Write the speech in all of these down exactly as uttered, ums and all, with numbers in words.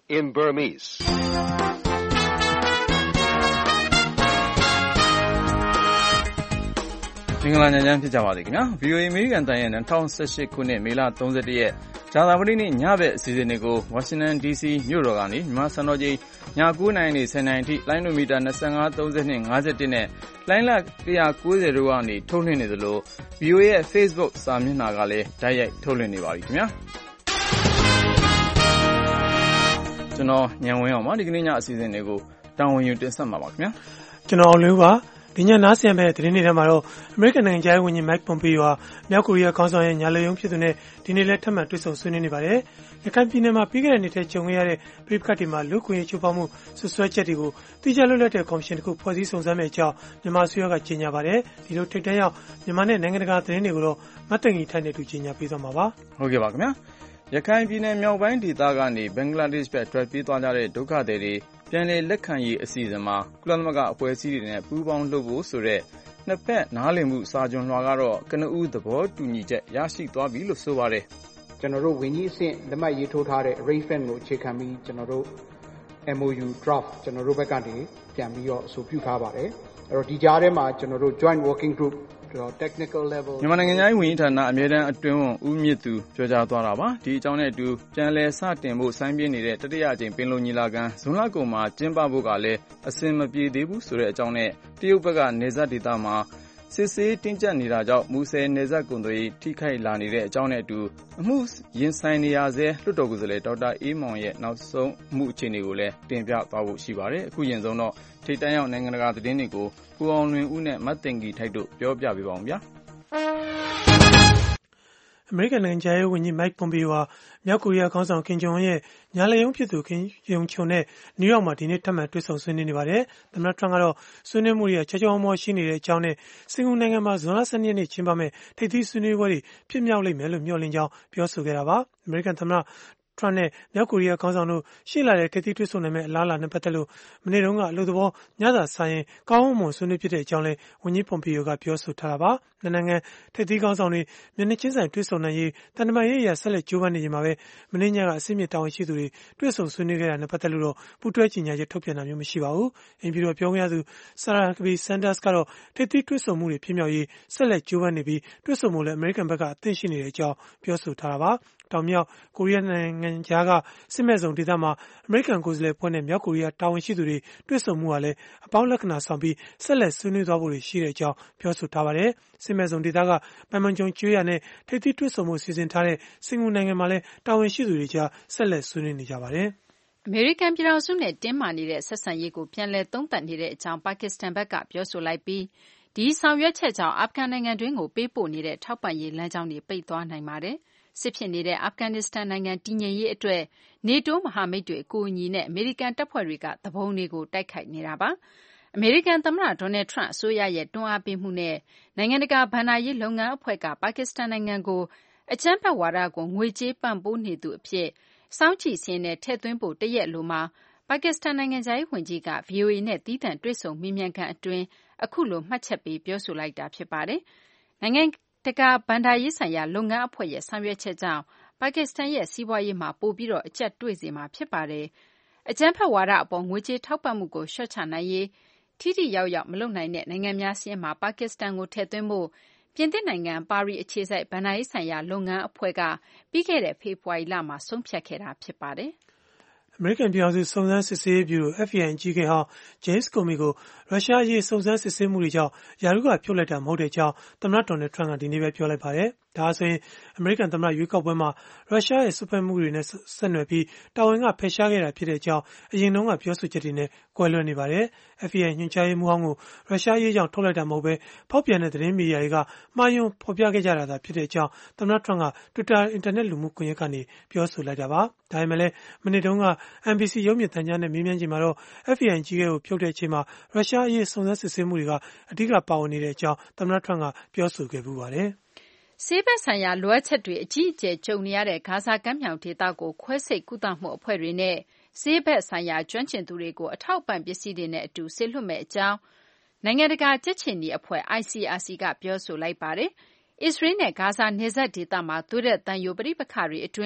in Burmese. မင်္ဂလာညချမ်းဖြစ်ကြပါစေခင်ဗျာ ဗီအိုအေ အမေရိကန်တန်ရဲ့၂၀၁၈ခုနှစ်မေလ၃၁ရက်ကြာသပတေးနေ့ညဘက်အစီအစဉ်တွေကိုဝါရှင်တန်ဒီစီမြို့တော်ကနေမြန်မာစံတော်ချိန်ည၉နာရီနေ၁၀နာရီအထိလိုင်းဒိုမီတာ၂၅ ၃၂ ၅၁နဲ့လိုင်းလ၁၉၀တို့ကနေထုတ်လွှင့်နေသလို ဗီအိုအေရဲ့ Facebook စာမျက်နှာကလည်းတိုက်ရိုက်ထုတ်လွှင့်နေပါပြီခင်ဗျာကျွန်တော်ညံဝင်းအောင်ပါဒီကနေ့ညအစီအစဉ်တွေကိုတာဝန်ယူတင်ဆက်မှာပါခင်ဗျာကျွန်တော်အောင်လူပါဒီညနားဆင်ပဲသတင်းတွေထဲမှာတော့အမေရိကန်နိုင်ငံခြားရေးဝန်ကြီး Mike Pompeo ဟာမြောက်ကိုရီးယားခေါင်းဆောင်ရဲ့ညာလေယုံဖြစ်သူနဲ့ဒီနေ့လည်းထပ်မံတွေ့ဆုံဆွေးနွေးနေပါတယ်။ရခိုင်ပြည်နယ်မှာပြီးခဲ့တဲ့နှစ်ထဲကြုံခဲ့ရတဲ့ပြည်ပခတ်တွေမှာလူခွင့်ရေးချိုးဖောက်မှုဆွဆွဲချက်တွေကိုတိကျလွတ်လပ်တဲ့ကော်မရှင်တစ်ခုဖွဲ့စည်းစုံစမ်းမယ့်အကြောင်းမြန်မာအစိုးရကကြေညာပါတယ်။ဒီလိုထိပ်တန်းရောက်မြန်မာနဲ့နိုင်ငံတကာသတင်းတွေကိုတော့မတ်တငီထိုက်နဲ့တူကြေညာပေးသွားမှာပါ။ဟုတ်ကဲ့ပါခင်ဗျာ။ရခိုင်ပြည်နယ်မြောက်ပိုင်းဒေသကနေဘင်္ဂလားဒေ့ရှ်ဘက်ထွက်ပြေးသွားကြတဲ့ဒုက္ခသည်တွေပြန်လည်လက်ခံရေးအစီအစဉ်မှာကုလသမဂ္ဂအဖွဲ့အစည်းတွေနဲ့ပူးပေါင်းလုပ်ဖို့ဆိုတဲ့နှစ်ဖက်နားလည်မှုစာချွန်လွှာကတော့ကနဦးသဘောတူညီချက်ရရှိသွားပြီလို့ဆိုပါတယ်။ကျွန်တော်တို့ဝန်ကြီးအဆင့်လက်မှတ်ရေးထိုးထားတဲ့ arrangement ကိုအခြေခံပြီးကျွန်တော်တို့ M O U draft ကျွန်တော်တို့ဘက်ကနေပြန်ပြီးတော့အဆိုပြုထားပါတယ်။အဲ့တော့ဒီကြားထဲမှာကျွန်တော်တို့ joint working group technical level မြန်မာနိုင်ငံသားဝန်ကြီးဌာနအမြဲတမ်းအတွင်းဝန်ဦးမြင့်သူပြောကြားသွားတာပါဒီအကြောင်းနဲ့အတူပြန်လည်စတင်ဖို့ဆိုင်းပြင်းနေတဲ့တတိယအကြိမ်ပင်လုံညီလာခံဇွန်လကုန်မှာကျင်းပဖို့ကလည်းအစင်မပြေသေးဘူးဆိုတဲ့အကြောင်းနဲ့တရုတ်ဘက်ကနေဆက်ဒေသမှာစစ်ဆေးတင်းကျပ်နေတာကြောင့်မူဆယ်နေဆက်ကုန်သွယ်ရေးထိခိုက်လာနေတဲ့အကြောင်းနဲ့အတူအမှုရင်ဆိုင်နေရဆဲလွှတ်တော်ကိုယ်စားလှယ်ဒေါက်တာအေးမောင်ရဲ့နောက်ဆုံးမှုအခြေအနေကိုလည်းတင်ပြသွားဖို့ရှိပါတယ်အခုရင်ဆုံးတော့ထိပ်တန်းရောက်နိုင်ငံတကာသတင်းတွေကိုကိုအောင်လွင်ဦးနဲ့မတ်တင်ကြီးထိုက်တို့ပြောပြပေးပါအောင်ဗျာအမေရိကန်နိုင်ငံခြားရေးဝန်ကြီး Mike Pompeo ဟာမြောက်ကိုရီးယားခေါင်းဆောင်ကင်ဂျုံအွန်းရဲ့ညာလေယုံဖြစ်သူကင်ယုံချုံနဲ့နယူးယောက်မှာဒီနေ့ထပ်မံတွေ့ဆုံဆွေးနွေးနေပါတယ်။သမ္မတထရန့်ကတော့ဆွေးနွေးမှုတွေကချောချောမောရှိနေတဲ့အကြောင်းနဲ့စင်ကာပူနိုင်ငံမှာဇွန်လ၁၂ရက်နေ့ကျင်းပမယ့်ထိပ်သီးဆွေးနွေးပွဲတွေဖြစ်မြောက်လိမ့်မယ်လို့မျှော်လင့်ကြောင်းပြောဆိုခဲ့တာပါ။အမေရိကန်သမ္မတထရန့်နဲ့မြောက်ကိုရီးယားခေါင်းဆောင်တို့ရှေ့လာတဲ့ထိပ်သီးတွေ့ဆုံနိုင်မယ့်အလားအလာနဲ့ပတ်သက်လို့မနေ့တုန်းကအလို့သဘောညစာဆိုင်ရင်ကောင်းမွန်ဆွေးနွေးဖြစ်တဲ့အကြောင်းလည်းဝန်ကြီး Pompeo ကပြောဆိုထားတာပါ။နိုင်ငံထိပ်သီးခေါင်းဆောင်တွေမျက်နှာချင်းဆိုင်တွေ့ဆုံနိုင်ရေးတန်တမာရေးအရာဆက်လက်ကြိုးပမ်းနေကြမှာပဲမနေ့ညကအစိမ့်မြင့်တာဝန်ရှိသူတွေတွေ့ဆုံဆွေးနွေးခဲ့တာနဲ့ပတ်သက်လို့တော့ပူးတွဲကြေညာချက်ထုတ်ပြန်တာမျိုးမရှိပါဘူး။အင်ပြည်တော်ပြောခွင့်ရသူဆာရာကဘီဆန်ဒါစ်ကတော့ထိပ်သီးတွေ့ဆုံမှုတွေဖြစ်မြောက်ရေးဆက်လက်ကြိုးပမ်းနေပြီးတွေ့ဆုံမှုလည်းအမေရိကန်ဘက်ကအသင့်ရှိနေတဲ့အကြောင်းပြောဆိုထားတာပါ။တောင်မြောက်ကိုရီးယားနိုင်ငံကြားကစစ်မဲ့ဆောင်ဒေသမှာအမေရိကန်ကိုယ်စားလှယ်ဖွဲ့နဲ့မြောက်ကိုရီးယားတာဝန်ရှိသူတွေတွေ့ဆုံမှုကလည်းအပေါင်းလက္ခဏာဆောင်ပြီးဆက်လက်ဆွေးနွေးသွားဖို့ရှိတဲ့အကြောင်းပြောဆိုထားပါတယ်။စစ်မဲ့ဆောင်ဒေသကပန်မန်ဂျုံကျွေးရနဲ့ထိပ်သီးတွေ့ဆုံမှုစီစဉ်ထားတဲ့စင်ကာပူနိုင်ငံမှာလည်းတာဝန်ရှိသူတွေကြားဆက်လက်ဆွေးနွေးနေကြပါတယ်။အမေရိကန်ပြည်ထောင်စုနဲ့တင်းမာနေတဲ့ဆက်ဆံရေးကိုပြန်လည်သုံးသပ်နေတဲ့အကြောင်းပါကစ္စတန်ဘက်ကပြောဆိုလိုက်ပြီးဒီဆောင်ရွက်ချက်ကြောင့်အာဖဂန်နိုင်ငံတွင်းကိုပေးပို့နေတဲ့ထောက်ပံ့ရေးလမ်းကြောင်းတွေပိတ်သွားနိုင်ပါတယ်။စစ်ဖြစ်နေတဲ့အာဖဂန်နစ္စတန်နိုင်ငံတည်ငြိမ်ရေးအတွက်နေတိုးမဟာမိတ်တွေအကူအညီနဲ့အမေရိကန်တပ်ဖွဲ့တွေကသဘုံတွေကိုတိုက်ခိုက်နေတာပါ။အမေရိကန်သမ္မတဒေါ်နယ်ထရန့်အစိုးရရဲ့တွန်းအားပေးမှုနဲ့နိုင်ငံတကာဘဏ္ဍာရေးလုပ်ငန်းအဖွဲ့ကပါကစ္စတန်နိုင်ငံကိုအကြမ်းဖက်ဝါဒကိုငွေကြေးပံ့ပိုးနေသူအဖြစ်စောင့်ကြည့်စာရင်းနဲ့ထည့်သွင်းဖို့တရက်လိုမှာပါကစ္စတန်နိုင်ငံခြားရေးဝန်ကြီးက ဗီအိုအေ နဲ့သီးသန့်တွေ့ဆုံမေးမြန်းခန်းအတွင်းအခုလိုမှတ်ချက်ပေးပြောဆိုလိုက်တာဖြစ်ပါတယ်။နိုင်ငံတကာဘဏ္ဍာရေးဆိုင်ရာလုပ်ငန်းအဖွဲ့ရဲ့ဆောင်ရွက်ချက်ကြောင့်ပါကစ္စတန်ရဲ့စီးပွားရေးမှာပိုပြီးအကျပ်တွေ့စေမှာဖြစ်ပါတယ်။အကြမ်းဖက်ဝါဒအပေါ်ငွေကြေးထောက်ပံ့မှုကိုလျှော့ချနိုင်ရေးထိထိရောက်ရောက်မလုပ်နိုင်တဲ့နိုင်ငံများစာရင်းမှာပါကစ္စတန်ကိုထည့်သွင်းဖို့ပြင်သစ်နိုင်ငံပါရီအခြေစိုက်ဘဏ္ဍာရေးဆိုင်ရာလုပ်ငန်းအဖွဲ့ကပြီးခဲ့တဲ့ဖေဖော်ဝါရီလမှာဆုံးဖြတ်ခဲ့တာဖြစ်ပါတယ်။အမေရိကန်ပြည်ထောင်စုစုံစမ်းစစ်ဆေးရေးဗျူရို F B I အကြီးအကဲဟောင်း James Comey ကိုရုရှားအရေးစုံစမ်းစစ်ဆေးမှုတွေကြောင့်ယာရုကဖြုတ်လိုက်တာမဟုတ်တဲ့အကြောင်းသမ္မတဒေါ်နယ်ထရန့်ကဒီနေ့ပဲပြောလိုက်ပါတယ်။ဒါဆိုရင်အမေရိကန်သမ္မတရွေးကောက်ပွဲမှာရုရှားရဲ့စွက်ဖက်မှုတွေနဲ့ဆက်နွယ်ပြီးတာဝန်ကဖယ်ရှားခဲ့တာဖြစ်တဲ့အကြောင်းအရင်တုန်းကပြောဆိုချက်တွေနဲ့ကွဲလွဲနေပါတယ်။ F B I ညွှန်ကြားရေးမှူးဟောင်းကိုရုရှားရေးကြောင့်ထုတ်လိုက်တာမဟုတ်ဘဲဖောက်ပြန်တဲ့သတင်းမီဒီယာတွေကမှားယွင်းဖော်ပြခဲ့ကြတာသာဖြစ်တဲ့အကြောင်းသမ္မတထရန့်က Twitter အင်တာနက်လူမှုကွန်ရက်ကနေပြောဆိုလိုက်တာပါ။ဒါပေမဲ့လည်းမနေ့တုန်းက N B C ရုပ်မြင်သံကြားနဲ့မေးမြန်းချိန်မှာတော့ F B I အကြီးအကဲကိုဖြုတ်တဲ့အချိန်မှာရုရှားအရေးစုံစမ်းစစ်ဆေးမှုတွေကအဓိကပါဝင်နေတဲ့အကြောင်းသမ္မတထရန့်ကပြောဆိုခဲ့ပူပါတယ်။ဆေးဘက်ဆိုင်ရာလိုအပ်ချက်တွေအကြီးအကျယ်ကြုံနေရတဲ့ဂါဇာကမ်းမြောင်ဒေသကိုခွဲစိတ်ကုသမှုအဖွဲ့တွေနဲ့ဆေးဘက်ဆိုင်ရာကျွမ်းကျင်သူတွေကိုအထောက်အပံ့ပစ္စည်းတွေနဲ့အတူဆေးလွှတ်မယ့်အကြောင်းနိုင်ငံတကာကြက်ခြေနီအဖွဲ့ I C R C ကပြောဆိုလိုက်ပါတယ်။အစ္စရေးနဲ့ဂါဇာနယ်စပ်ဒေသမှာသွေးထွက်သံယိုပဋိပက္ခတွေအတွင်း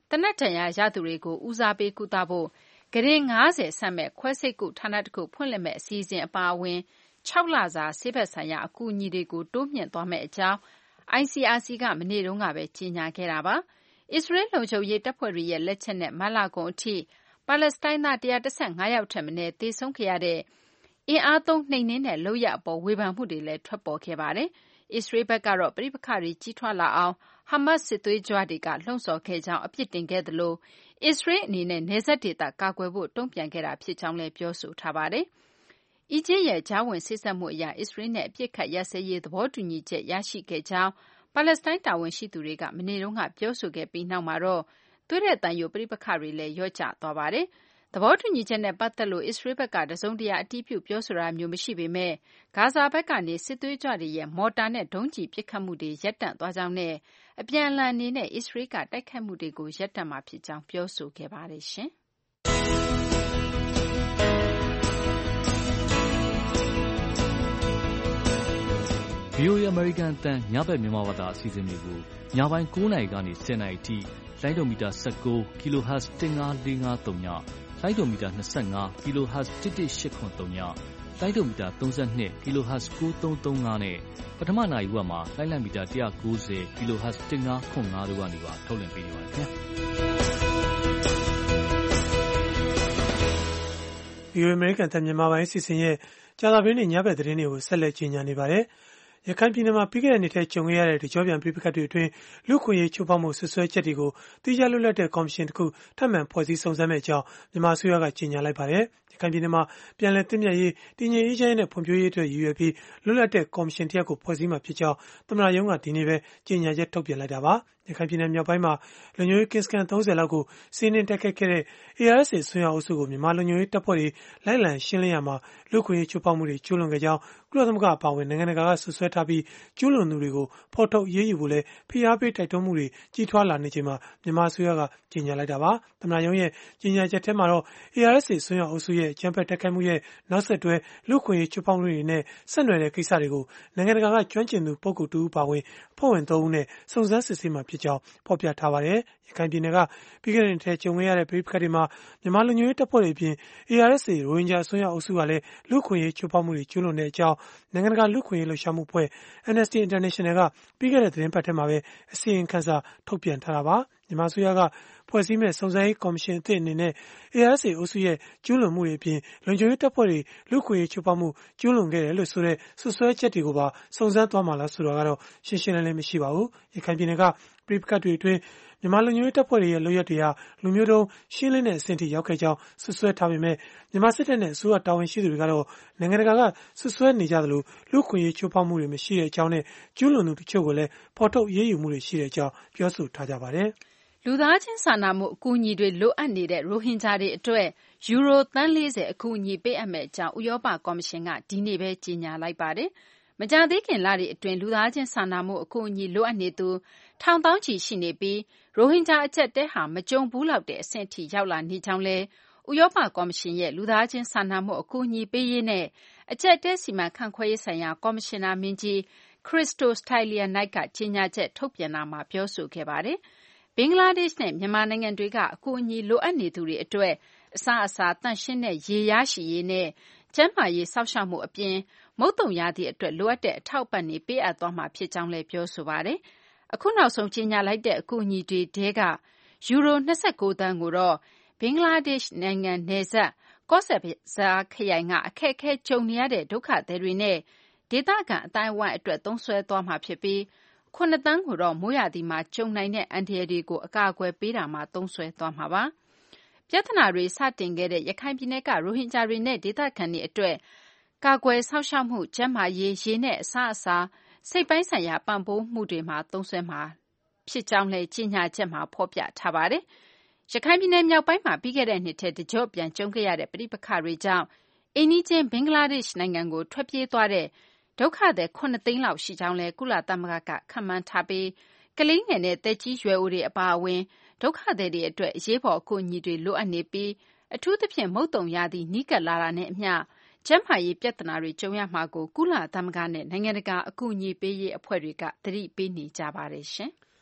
တနက်တန်ရာရသူတွေကိုဦးစားပေးကုသဖို့ဂရင်ငါးဆယ်ဆက်မဲ့ခွဲစိတ်ကုဌာနတစ်ခုဖွင့်လှစ်မဲ့အစီအစဉ်အပါအဝင်၆လစာဆေးဘက်ဆိုင်ရာအကူအညီတွေကိုတိုးမြင့်သွားမယ့်အကြောင်း I C R C ကမနေ့တုန်းကပဲကြေညာခဲ့တာပါ။အစ္စရေးလုံခြုံရေးတပ်ဖွဲ့တွေရဲ့လက်ချက်နဲ့မတ်လကုန်အထိပါလက်စတိုင်းသား၁၁၅ယောက်ထက်မနည်းသေဆုံးခဲ့ရတဲ့အင်အားသုံးနှိမ်နင်းတဲ့လုပ်ရပ်အပေါ်ဝေဖန်မှုတွေလည်းထွက်ပေါ်ခဲ့ပါတယ်။အစ္စရေးဘက်ကတော့ပဋိပက္ခတွေကြီးထွားလာအောင်ဟာမတ်စစ်သွေးကြွတွေကလှုံ့ဆော်ခဲ့ကြောင်းအပြစ်တင်ခဲ့သလိုအစ္စရေးအနေနဲ့နယ်စပ်ဒေသကာကွယ်ဖို့တုံ့ပြန်ခဲ့တာဖြစ်ကြောင်းလည်းပြောဆိုထားပါတယ်။အီဂျစ်ရဲ့ကြားဝင်စစ်ဆေးမှုအရအစ္စရေးနဲ့အပြစ်ခတ်ရပ်စဲရေးသဘောတူညီချက်ရရှိခဲ့ကြောင်းပါလက်စတိုင်းတာဝန်ရှိသူတွေကမနေ့တုန်းကပြောဆိုခဲ့ပြီးနောက်မှာတော့သွေးတဲ့တန်ယိုပဋိပက္ခတွေလည်းလျော့ကျသွားပါတယ်။သဘောတူညီချက်နဲ့ပတ်သက်လို့အစ္စရေးဘက်ကတစုံတရာအတည်ပြုပြောဆိုတာမျိုးမရှိပေမဲ့ဂါဇာဘက်ကနေစစ်သွေးကြွတွေရဲ့မော်တာနဲ့ဒုံးကျည်ပစ်ခတ်မှုတွေရပ်တန့်သွားကြောင်းနဲ့အပြန်အလှန်အနေနဲ့အစ္စရေးကတိုက်ခိုက်မှုတွေကိုရပ်တန့်မှာဖြစ်ကြောင်းပြောဆိုခဲ့ပါတယ်ရှင်။ V O A အမေရိကန်အသံညဘက်မြန်မာဘာသာအစီအစဉ်တွေကိုညပိုင်း၉နာရီကနေ၁၀နာရီအထိလိုင်းဒိုမီတာ၁၉ kilohertz ၁၅၄၅၃ညလိုင်းဒိုမီတာ၂၅ kilohertz ၁၁၈၇၃ညလိုင်းဒိုမီတာ၃၂ kilohertz ၉၃၃၅နဲ့ပထမနာရီဝက်မှာလိုင်းလံမီတာ၁၉၀ kilohertz ၁၅၇၅တို့ကနေပါထုတ်လွှင့်ပေးနေပါတယ်ခင်ဗျာ။ V O A အမေရိကန်အသံမြန်မာပိုင်းအစီအစဉ်ရဲ့ကြာသပတေးနေ့ညဘက်သတင်းတွေကိုဆက်လက်ကြီးညာနေပါတယ်။ရခိုင်ပြည်နယ်မှာပြီးခဲ့တဲ့နှစ်ထဲကြုံခဲ့ရတဲ့တကြောပြန်ပြိပခတ်တွေအတွင်းလူခွင့်ရေးချိုးဖောက်မှုဆွဆွဲချက်တွေကိုတိကျလွတ်လပ်တဲ့ကော်မရှင်တစ်ခုထပ်မံဖွဲ့စည်းစုံစမ်းမယ့်အကြောင်းမြန်မာအစိုးရကကြေညာလိုက်ပါတယ်။ရခိုင်ပြည်နယ်မှာပြန်လည်သင့်မြတ်ရေးတည်ငြိမ်အေးချမ်းရေးနဲ့ဖွံ့ဖြိုးရေးအတွက်ရည်ရွယ်ပြီးလွတ်လပ်တဲ့ကော်မရှင်တစ်ရပ်ကိုဖွဲ့စည်းမှာဖြစ်ကြောင်းသမ္မတရုံးကဒီနေ့ပဲကြေညာချက်ထုတ်ပြန်လိုက်တာပါ။ရခိုင်ပြည်နယ်မြောက်ပိုင်းမှာလုံခြုံရေးကင်းစခန်း၃၀လောက်ကိုစီးနင်းတိုက်ခိုက်ခဲ့တဲ့ A R S A ဆွေးနွေးအုပ်စုကိုမြန်မာလုံခြုံရေးတပ်ဖွဲ့တွေလိုက်လံရှင်းလင်းရမှာလူခွင့်ရေးချိုးဖောက်မှုတွေကျူးလွန်ခဲ့ကြောင်းကုလသမဂ္ဂအပါအဝင်နိုင်ငံတကာကဆွဆွဲထားပြီးကျူးလွန်သူတွေကိုဖော်ထုတ်ရေးယူဖို့လဲဖိအားပေးတိုက်တွန်းမှုတွေကြီးထွားလာနေချိန်မှာမြန်မာအစိုးရကကြေညာလိုက်တာပါ။သမ္မတရုံးရဲ့ကြေညာချက်ထဲမှာတော့ A R S A ဆွေးနွေးအုပ်စုရဲ့အကြမ်းဖက်တိုက်ခိုက်မှုရဲ့နောက်ဆက်တွဲလူခွင့်ရေးချိုးဖောက်မှုတွေနဲ့ဆက်နွယ်တဲ့ကိစ္စတွေကိုနိုင်ငံတကာကကျွမ်းကျင်သူပုဂ္ဂိုလ်တူဦးပါဝင်ဖွဲ့ဝင်သုံးဦးနဲ့စုံစမ်းစစ်ဆေးမှာဖြစ်ကြောင်းဖော်ပြထားပါတယ်။ရခိုင်ပြည်နယ်ကပြီးခဲ့တဲ့နှစ်ထဲကြုံခဲ့ရတဲ့ပြည်ပခတ်တွေမှာမြန်မာလူမျိုးရေးတပ်ဖွဲ့တွေအပြင် A R S A ရိုဟင်ဂျာအစွန်းရောက်အုပ်စုကလည်းလူခွင့်ရေးချိုးဖောက်မှုတွေကျူးလွန်တဲ့အကြောင်းနိုင်ငံတကာလူခွင့်ရေးလှုပ်ရှားမှုအဖွဲ့ Amnesty International ကပြီးခဲ့တဲ့သတင်းပတ်ထဲမှာပဲအစီရင်ခံစာထုတ်ပြန်ထားတာပါ။မြန်မာအစိုးရကဖွဲ့စည်းမဲ့စုံစမ်းရေးကော်မရှင်အသစ်အနေနဲ့ A R S A အုပ်စုရဲ့ကျူးလွန်မှုတွေအပြင်လုံခြုံရေးတပ်ဖွဲ့တွေလူခွင့်ရေးချိုးဖောက်မှုကျူးလွန်ခဲ့တယ်လို့ဆိုတဲ့ဆွဆွဲချက်တွေကိုပါစုံစမ်းသွားမှာလားဆိုတာကတော့ရှင်းရှင်းလင်းလင်းမရှိပါဘူး။ရခိုင်ပြည်နယ်ကပြည်ပခတ်တွေအတွင်းမြန်မာလူမျိုးရေးတပ်ဖွဲ့တွေရဲ့လုပ်ရက်တွေဟာလူမျိုးတုံးရှင်းလင်းတဲ့အဆင့်ထိရောက်ခဲ့ကြောင်းဆွဆွဲထားပေမဲ့မြန်မာစစ်တပ်နဲ့အစိုးရတာဝန်ရှိသူတွေကတော့နိုင်ငံတကာကဆွဆွဲနေကြသလိုလူခွင့်ရေးချိုးဖောက်မှုတွေမရှိတဲ့အကြောင်းနဲ့ကျူးလွန်သူတချို့ကိုလည်းဖော်ထုတ်ရေးယူမှုတွေရှိတဲ့အကြောင်းပြောဆိုထားကြပါတယ်။လူသားချင်းစာနာမှုအကူအညီတွေလိုအပ်နေတဲ့ရိုဟင်ဂျာတွေအတွက်ယူရိုသန်း၄၀အကူအညီပေးအပ်မယ့်အကြောင်းဥရောပကော်မရှင်ကဒီနေ့ပဲကြေညာလိုက်ပါတယ်။မကြာသေးခင်လတွေအတွင်းလူသားချင်းစာနာမှုအကူအညီလိုအပ်နေသူထောင်သောင်းချီရှိနေပြီးရိုဟင်ဂျာအကျပ်တဲဟာမကြုံဘူးလောက်တဲ့အဆင့်အထိရောက်လာနေကြောင်းလဲဥရောပကော်မရှင်ရဲ့လူသားချင်းစာနာမှုအကူအညီပေးရေးနဲ့အကျပ်တဲစီမံခန့်ခွဲရေးဆိုင်ရာကော်မရှင်နာမင်းကြီး Christos Stylianides ကကြေညာချက်ထုတ်ပြန်တာမှာပြောဆိုခဲ့ပါတယ်။ဘင်္ဂလားဒေ့ရှ်နဲ့မြန်မာနိုင်ငံတွေကအကူအညီလိုအပ်နေသူတွေအတွက်အစားအစာတန့်ရှင်းတဲ့ရေရရှိရေးနဲ့ကျန်းမာရေးစောင့်ရှောက်မှုအပြင်မုတ်တုံရာသီအတွက်လိုအပ်တဲ့အထောက်အပံ့တွေပေးအပ်သွားမှာဖြစ်ကြောင်းလည်းပြောဆိုပါတယ်။အခုနောက်ဆုံးကြေညာလိုက်တဲ့အကူအညီတွေထဲကယူရို၂၉သန်းကိုတော့ဘင်္ဂလားဒေ့ရှ်နိုင်ငံနယ်စပ်ကော့ဆက်ဘဇားခရိုင်ကအခက်အခဲကြုံနေရတဲ့ဒုက္ခသည်တွေနဲ့ဒေသခံအတိုင်းအဝိုင်းအတွက်သုံးစွဲသွားမှာဖြစ်ပြီးခုနှစ်သန်းကိုတော့မိုးရာသီမှာကြုံနိုင်တဲ့အန္တရာယ်တွေကိုအကာအကွယ်ပေးတာမှာသုံးစွဲသွားမှာပါ။ပြဿနာတွေစတင်ခဲ့တဲ့ရခိုင်ပြည်နယ်ကရိုဟင်ဂျာတွေနဲ့ဒေသခံတွေအတွက်ကာကွယ်စောင့်ရှောက်မှုကျန်းမာရေးရေနဲ့အစားအစာစိတ်ပိုင်းဆိုင်ရာပံ့ပိုးမှုတွေမှာသုံးစွဲမှာဖြစ်ကြောင်းလည်းကြေညာချက်မှာဖော်ပြထားပါတယ်။ရခိုင်ပြည်နယ်မြောက်ပိုင်းမှာပြီးခဲ့တဲ့နှစ်ထဲတကြော့ပြန်ကြုံခဲ့ရတဲ့ပဋိပက္ခတွေကြောင့်အိမ်နီးချင်းဘင်္ဂလားဒေ့ရှ်နိုင်ငံကိုထွက်ပြေးသွားတဲ့ဒုက္ခသည်ခုနှစ်သိန်းလောက်ရှိကြောင်းလည်းကုလသမဂ္ဂကခန့်မှန်းထားပြီးကလေးငယ်နဲ့သက်ကြီးရွယ်အိုတွေအပါအဝင်ဒုက္ခသည်တွေအတွက်အရေးပေါ်အကူအညီတွေလိုအပ်နေပြီးအထူးသဖြင့်မုတ်တုံရာသီနီးကပ်လာတာနဲ့အမျှကျန်းမာရေးပြဿနာတွေကြုံရမှာကိုကုလသမဂ္ဂနဲ့နိုင်ငံတကာအကူအညီပေးရေးအဖွဲ့တွေကသတိပေးနေကြပါတယ်ရှင်။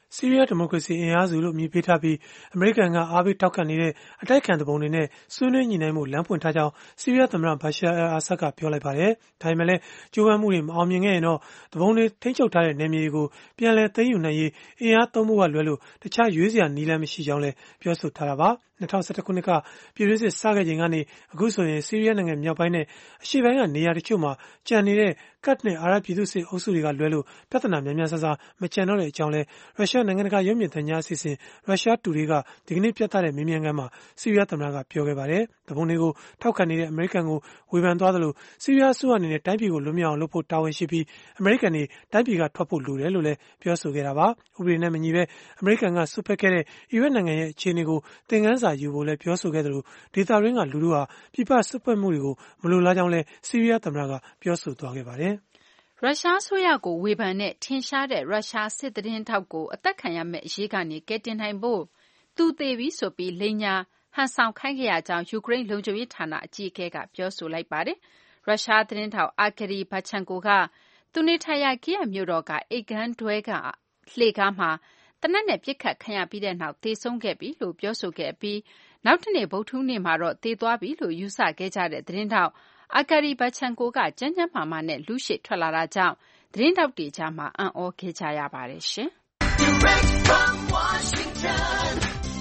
ဆီးရီးယားဒီမိုကရေစီအင်အားစုလို့အမည်ပေးထားပြီးအမေရိကန်ကအားပေးထောက်ခံနေတဲ့အတိုက်အခံသူပုန်တွေနဲ့ဆွေးနွေးညှိနှိုင်းမှုလမ်းဖွင့်ထားကြောင်းဆီးရီးယားသမ္မတဘာရှာအယ်အာဆတ်ကပြောလိုက်ပါတယ်။ဒါပေမဲ့လည်းကြိုးပမ်းမှုတွေမအောင်မြင်ခဲ့ရင်တော့သူပုန်တွေထိန်းချုပ်ထားတဲ့နယ်မြေတွေကိုပြန်လည်သိမ်းယူနိုင်ရေးအင်အားသုံးဖို့ကလွယ်လို့တခြားရွေးစရာနည်းလမ်းမရှိကြောင်းလည်းပြောဆိုထားတာပါ။၂၀၁၁ခုနှစ်ကပြည်တွင်းစစ်စခဲ့ချိန်ကနေအခုဆိုရင်ဆီးရီးယားနိုင်ငံမြောက်ပိုင်းနဲ့အရှေ့ပိုင်းကနေရာတချို့မှာကျန်နေတဲ့ကတ်နဲ့အာရပ်ပြည်သူ့စစ်အုပ်စုတွေကလွဲလို့ပြဿနာများများဆဆမကျန်တော့တဲ့အကြောင်းလဲရုရှားနိုင်ငံတကာရုပ်မြင်သံကြားအစီအစဉ်ရုရှားတူဒေးကဒီကနေ့ပြသတဲ့မေးမြန်းခန်းမှာဆီးရီးယားသမ္မတကပြောခဲ့ပါတယ်။တပုံတွေကိုထောက်ခံနေတဲ့အမေရိကန်ကိုဝေဖန်သွားသလိုဆီးရီးယားအစိုးရအနေနဲ့တိုင်းပြည်ကိုလွတ်မြောက်အောင်လုပ်ဖို့တာဝန်ရှိပြီးအမေရိကန်တွေတိုင်းပြည်ကထွက်ဖို့လိုတယ်လို့လည်းပြောဆိုခဲ့တာပါ။ဥပဒေနဲ့မညီပဲအမေရိကန်ကဆွတ်ဖက်ခဲ့တဲ့အီရတ်နိုင်ငံရဲ့အခြေအနေကိုသင်ခန်းစာယူဖို့လည်းပြောဆိုခဲ့သလိုဒေသတွင်းကလူတို့ဟာပြည်ပဆွတ်ဖက်မှုတွေကိုမလိုလားကြောင်းလည်းဆီးရီးယားသမ္မတကပြောဆိုသွားခဲ့ပါတယ်။ရုရှားအစိုးရကိုဝေဖန်တဲ့ထင်ရှားတဲ့ရုရှားစစ်သတင်းထောက်ကိုအသက်ခံရမယ့်အရေးကနေကယ်တင်နိုင်ဖို့သူသေပြီဆိုပြီးလိန်ညာဟန်ဆောင်ခိုင်းခဲ့ရကြောင်းယူကရိန်းလုံခြုံရေးဌာနအကြီးအကဲကပြောဆိုလိုက်ပါတယ်။ရုရှားသတင်းထောက်အာကရီဘတ်ချန်ကိုကသူနေထိုင်ရာကိယမြို့တော်ကအိတ်ဂန်းတွဲကလှေကားမှာတနက်နဲ့ပြစ်ခတ်ခံရပြီးတဲ့နောက်သေဆုံးခဲ့ပြီလို့ပြောဆိုခဲ့ပြီးနောက်တနေ့ဗုဒ္ဓဟူးနေ့မှာတော့သေသွားပြီလို့ယူဆခဲ့ကြတဲ့သတင်းထောက်အာကာရီဘတ်ချန်ကိုကကျန်းကျန်းမာမာနဲ့လူရှေ့ထွက်လာတာကြောင့်သတင်းထောက်တွေကြားမှာအံ့ဩခဲ့ကြရပါတယ်ရှင်။ Direct from Washington,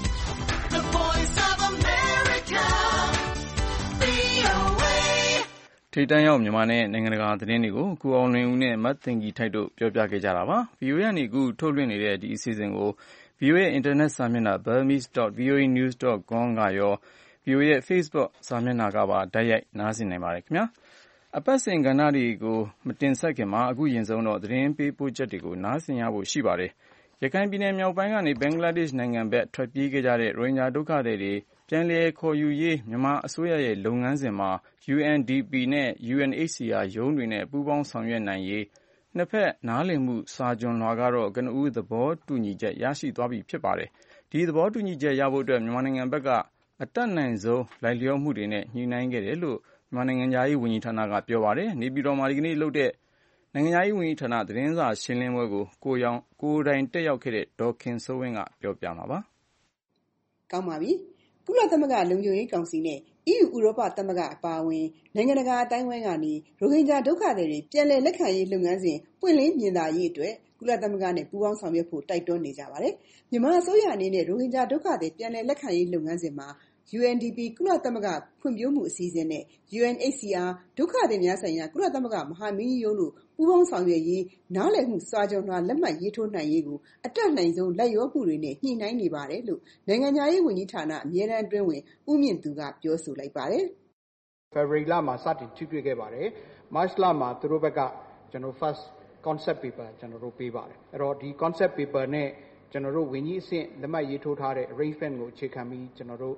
the voice of America, ဗွီအိုအေထိပ်တန်းရောက်မြန်မာနဲ့နိုင်ငံတကာသတင်းတွေကိုကိုအောင်လွင်ဦးနဲ့မတ်သင်္ကီထိုက်တို့ပြောပြခဲ့ကြတာပါ။ ဗွီအိုအေကနေအခုထုတ်လွှင့်နေတဲ့ဒီအစီအစဉ်ကို ဗွီအိုအေအင်တာနက်စာမျက်နှာ burmese dot v o a news dot com ကရော ဗွီအိုအေရဲ့ Facebook စာမျက်နှာကပါတိုက်ရိုက်နားဆင်နိုင်ပါတယ်ခင်ဗျာ။အပတ်စဉ်ကဏ္ဍတွေကိုမတင်ဆက်ခင်မှာအခုရင်ဆုံးတော့သတင်းပေးပို့ချက်တွေကိုနားဆင်ရဖို့ရှိပါတယ်။ရခိုင်ပြည်နယ်မြောက်ပိုင်းကနေဘင်္ဂလားဒေ့ရှ်နိုင်ငံဘက်ထွက်ပြေးခဲ့ကြတဲ့ရိုဟင်ဂျာဒုက္ခသည်တွေပြန်လည်ခေါ်ယူရေးမြန်မာအစိုးရရဲ့လုပ်ငန်းစဉ်မှာ ယူအန်ဒီပီ နဲ့ ယူအန်အိတ်စီအာရုံးတွေနဲ့ပူးပေါင်းဆောင်ရွက်နိုင်ရေးနှစ်ဖက်နားလည်မှုစာချွန်လွှာကတော့ကနဦးသဘောတူညီချက်ရရှိသွားပြီဖြစ်ပါတယ်။ဒီသဘောတူညီချက်ရဖို့အတွက်မြန်မာနိုင်ငံဘက်ကအတတ်နိုင်ဆုံးလိုက်လျောမှုတွေနဲ့ညှိနှိုင်းခဲ့တယ်လို့မြန်မာနိုင်ငံသားရေးဝန်ကြီးဌာနကပြောပါတယ်။နေပြည်တော်မှာဒီကနေ့လုပ်တဲ့နိုင်ငံသားရေးဝန်ကြီးဌာနသတင်းစာရှင်းလင်းပွဲကိုကိုရောင်ကိုတိုင်တက်ရောက်ခဲ့တဲ့ဒေါ်ခင်စိုးဝင်းကပြောပြမှာပါ။ကောင်းပါပြီ။ကုလသမဂ္ဂလုံခြုံရေးကောင်စီနဲ့ အီးယူဥရောပသမဂ္ဂအပါအဝင်နိုင်ငံတကာအတိုင်းအဝိုင်းကနေရိုဟင်ဂျာဒုက္ခသည်တွေပြန်လည်လက်ခံရေးလုပ်ငန်းစဉ်ပွင့်လင်းမြင်သာရေးအတွက်ကုလသမဂ္ဂနဲ့ပူးပေါင်းဆောင်ရွက်ဖို့တိုက်တွန်းနေကြပါတယ်။မြန်မာအစိုးရအနေနဲ့ရိုဟင်ဂျာဒုက္ခသည်ပြန်လည်လက်ခံရေးလုပ်ငန်းစဉ်မှာ ယူအန်ဒီပီ ကုလသမဂ္ဂဖွံ့ဖြိုးမှုအစီအစဉ်နဲ့ ယူအန်အိတ်စီအာ ဒုက္ခသည်များဆိုင်ရာကုလသမဂ္ဂမဟာမင်းကြီးရုံးတို့ပူးပေါင်းဆောင်ရွက်ရေးနားလည်မှုစာချွန်လွှာလက်မှတ်ရေးထိုးနိုင်ရေးကိုအတတ်နိုင်ဆုံးလိုက်လျောမှုတွေနဲ့ညှိနှိုင်းနေပါတယ်လို့နိုင်ငံခြားရေးဝန်ကြီးဌာနအမြဲတမ်းအတွင်းဝင်ဦးမြင့်သူကပြောဆိုလိုက်ပါတယ်။ February လမှာစတင်ထိတွေ့ခဲ့ပါတယ်။ March လမှာသူတို့ဘက်ကကျွန်တော် first concept paper ကျွန်တော်တို့ပေးပါတယ်။အဲ့တော့ဒီ concept paper နဲ့ကျွန်တော်တို့ဝန်ကြီးအဆင့်လက်မှတ်ရေးထိုးထားတဲ့ arrangement ကိုအခြေခံပြီးကျွန်တော်တို့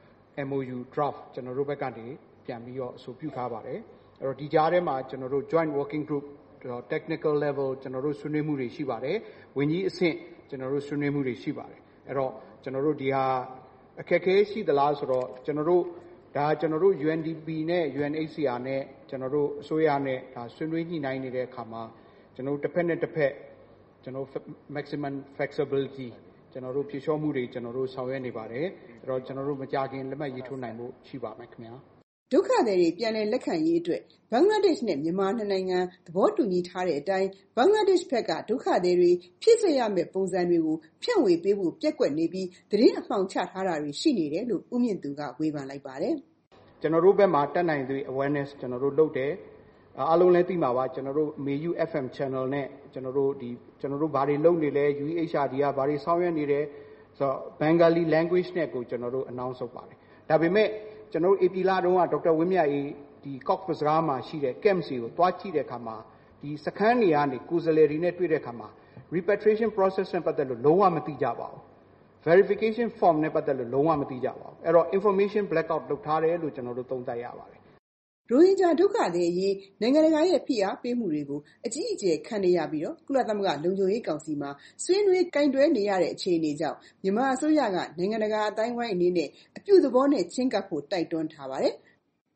M O U draft ကျွန်တော်တို့ဘက်ကနေပြန်ပြီးတော့အဆိုပြုထားပါတယ်။အဲ့တော့ဒီကြားထဲမှာကျွန်တော်တို့ joint working group technical level ကျွန်တော်တို့ဆွေးနွေးမှုတွေရှိပါတယ်။ဝန်ကြီးအဆင့်ကျွန်တော်တို့ဆွေးနွေးမှုတွေရှိပါတယ်။အဲ့တော့ကျွန်တော်တို့ဒီဟာအခက်အခဲရှိသလားဆိုတော့ကျွန်တော်တို့ဒါကျွန်တော်တို့ ယူအန်ဒီပီ နဲ့ ယူအန်အိတ်စီအာ နဲ့ကျွန်တော်တို့အစိုးရနဲ့ဒါဆွေးနွေးညှိနှိုင်းနေတဲ့အခါမှာကျွန်တော်တို့တစ်ဖက်နဲ့တစ်ဖက်ကျွန်တော် maximum flexibility ကျွန်တော်တို့ဖြည့်လျှော့မှုတွေကျွန်တော်တို့ဆောင်ရွက်နေပါတယ်အဲ့တော့ကျွန်တော်တို့မကြခင်လက်မှတ်ရေးထိုးနိုင်ဖို့ရှိပါမယ်ခင်ဗျာဒုက္ခသည်တွေပြန်လည်လက်ခံရေးအတွက်ဘင်္ဂလားဒေ့ရှ်နဲ့မြန်မာနှစ်နိုင်ငံသဘောတူညီထားတဲ့အတိုင်းဘင်္ဂလားဒေ့ရှ်ဘက်ကဒုက္ခသည်တွေဖြစ်စေရမယ့်ပုံစံတွေကိုဖြန့်ဝေပေးဖို့ပြက်ကွက်နေပြီးသတင်းအမှောင်ချထားတာတွေရှိနေတယ်လို့ဦးမြင့်သူကဝေဖန်လိုက်ပါတယ်ကျွန်တော်တို့ဘက်မှာတက်နိုင်သူ awareness ကျွန်တော်တို့လုပ်တယ်အားလုံးလည်းသိမှာပါကျွန်တော်တို့ M E U F M channel နဲ့ကျွန်တော်တို့ဒီကျွန်တော်တို့ဘာတွေလုပ်နေလဲ U E H R D ကဘာတွေဆောင်ရွက်နေတယ်ဆိုတော့ Bengali language နဲ့ကိုကျွန်တော်တို့ announce လုပ်ပါတယ်ဒါပေမဲ့ကျွန်တော်တို့ A P လတုန်းကဒေါက်တာဝင်းမြတ်အေးဒီ Cox's Bazar မှာရှိတဲ့ camp တွေကိုတွားကြည့်တဲ့အခါမှာဒီစခန်းတွေကနေကိုယ်စားလှယ်တွေနဲ့တွေ့တဲ့အခါမှာ repatriation process နဲ့ပတ်သက်လို့လုံးဝမသိကြပါဘူး verification form နဲ့ပတ်သက်လို့လုံးဝမသိကြပါဘူးအဲ့တော့ information blackout လုပ်ထားတယ်လို့ကျွန်တော်တို့သုံးသပ်ရပါတယ်ရိုဟင်ဂျာဒုက္ခသည်အရေးနိုင်ငံတကာရဲ့ဖိအားပေးမှုတွေကိုအကြီးအကျယ်ခံနေရပြီးတော့ကုလသမဂ္ဂလုံခြုံရေးကောင်စီမှာဆွေးနွေးကင်တွဲနေရတဲ့အခြေအနေကြောင့်မြန်မာအစိုးရကနိုင်ငံတကာအတိုင်းဝိုင်းအနေနဲ့အပြုသဘောနဲ့ချင်းကပ်ဖို့တိုက်တွန်းထားပါတယ်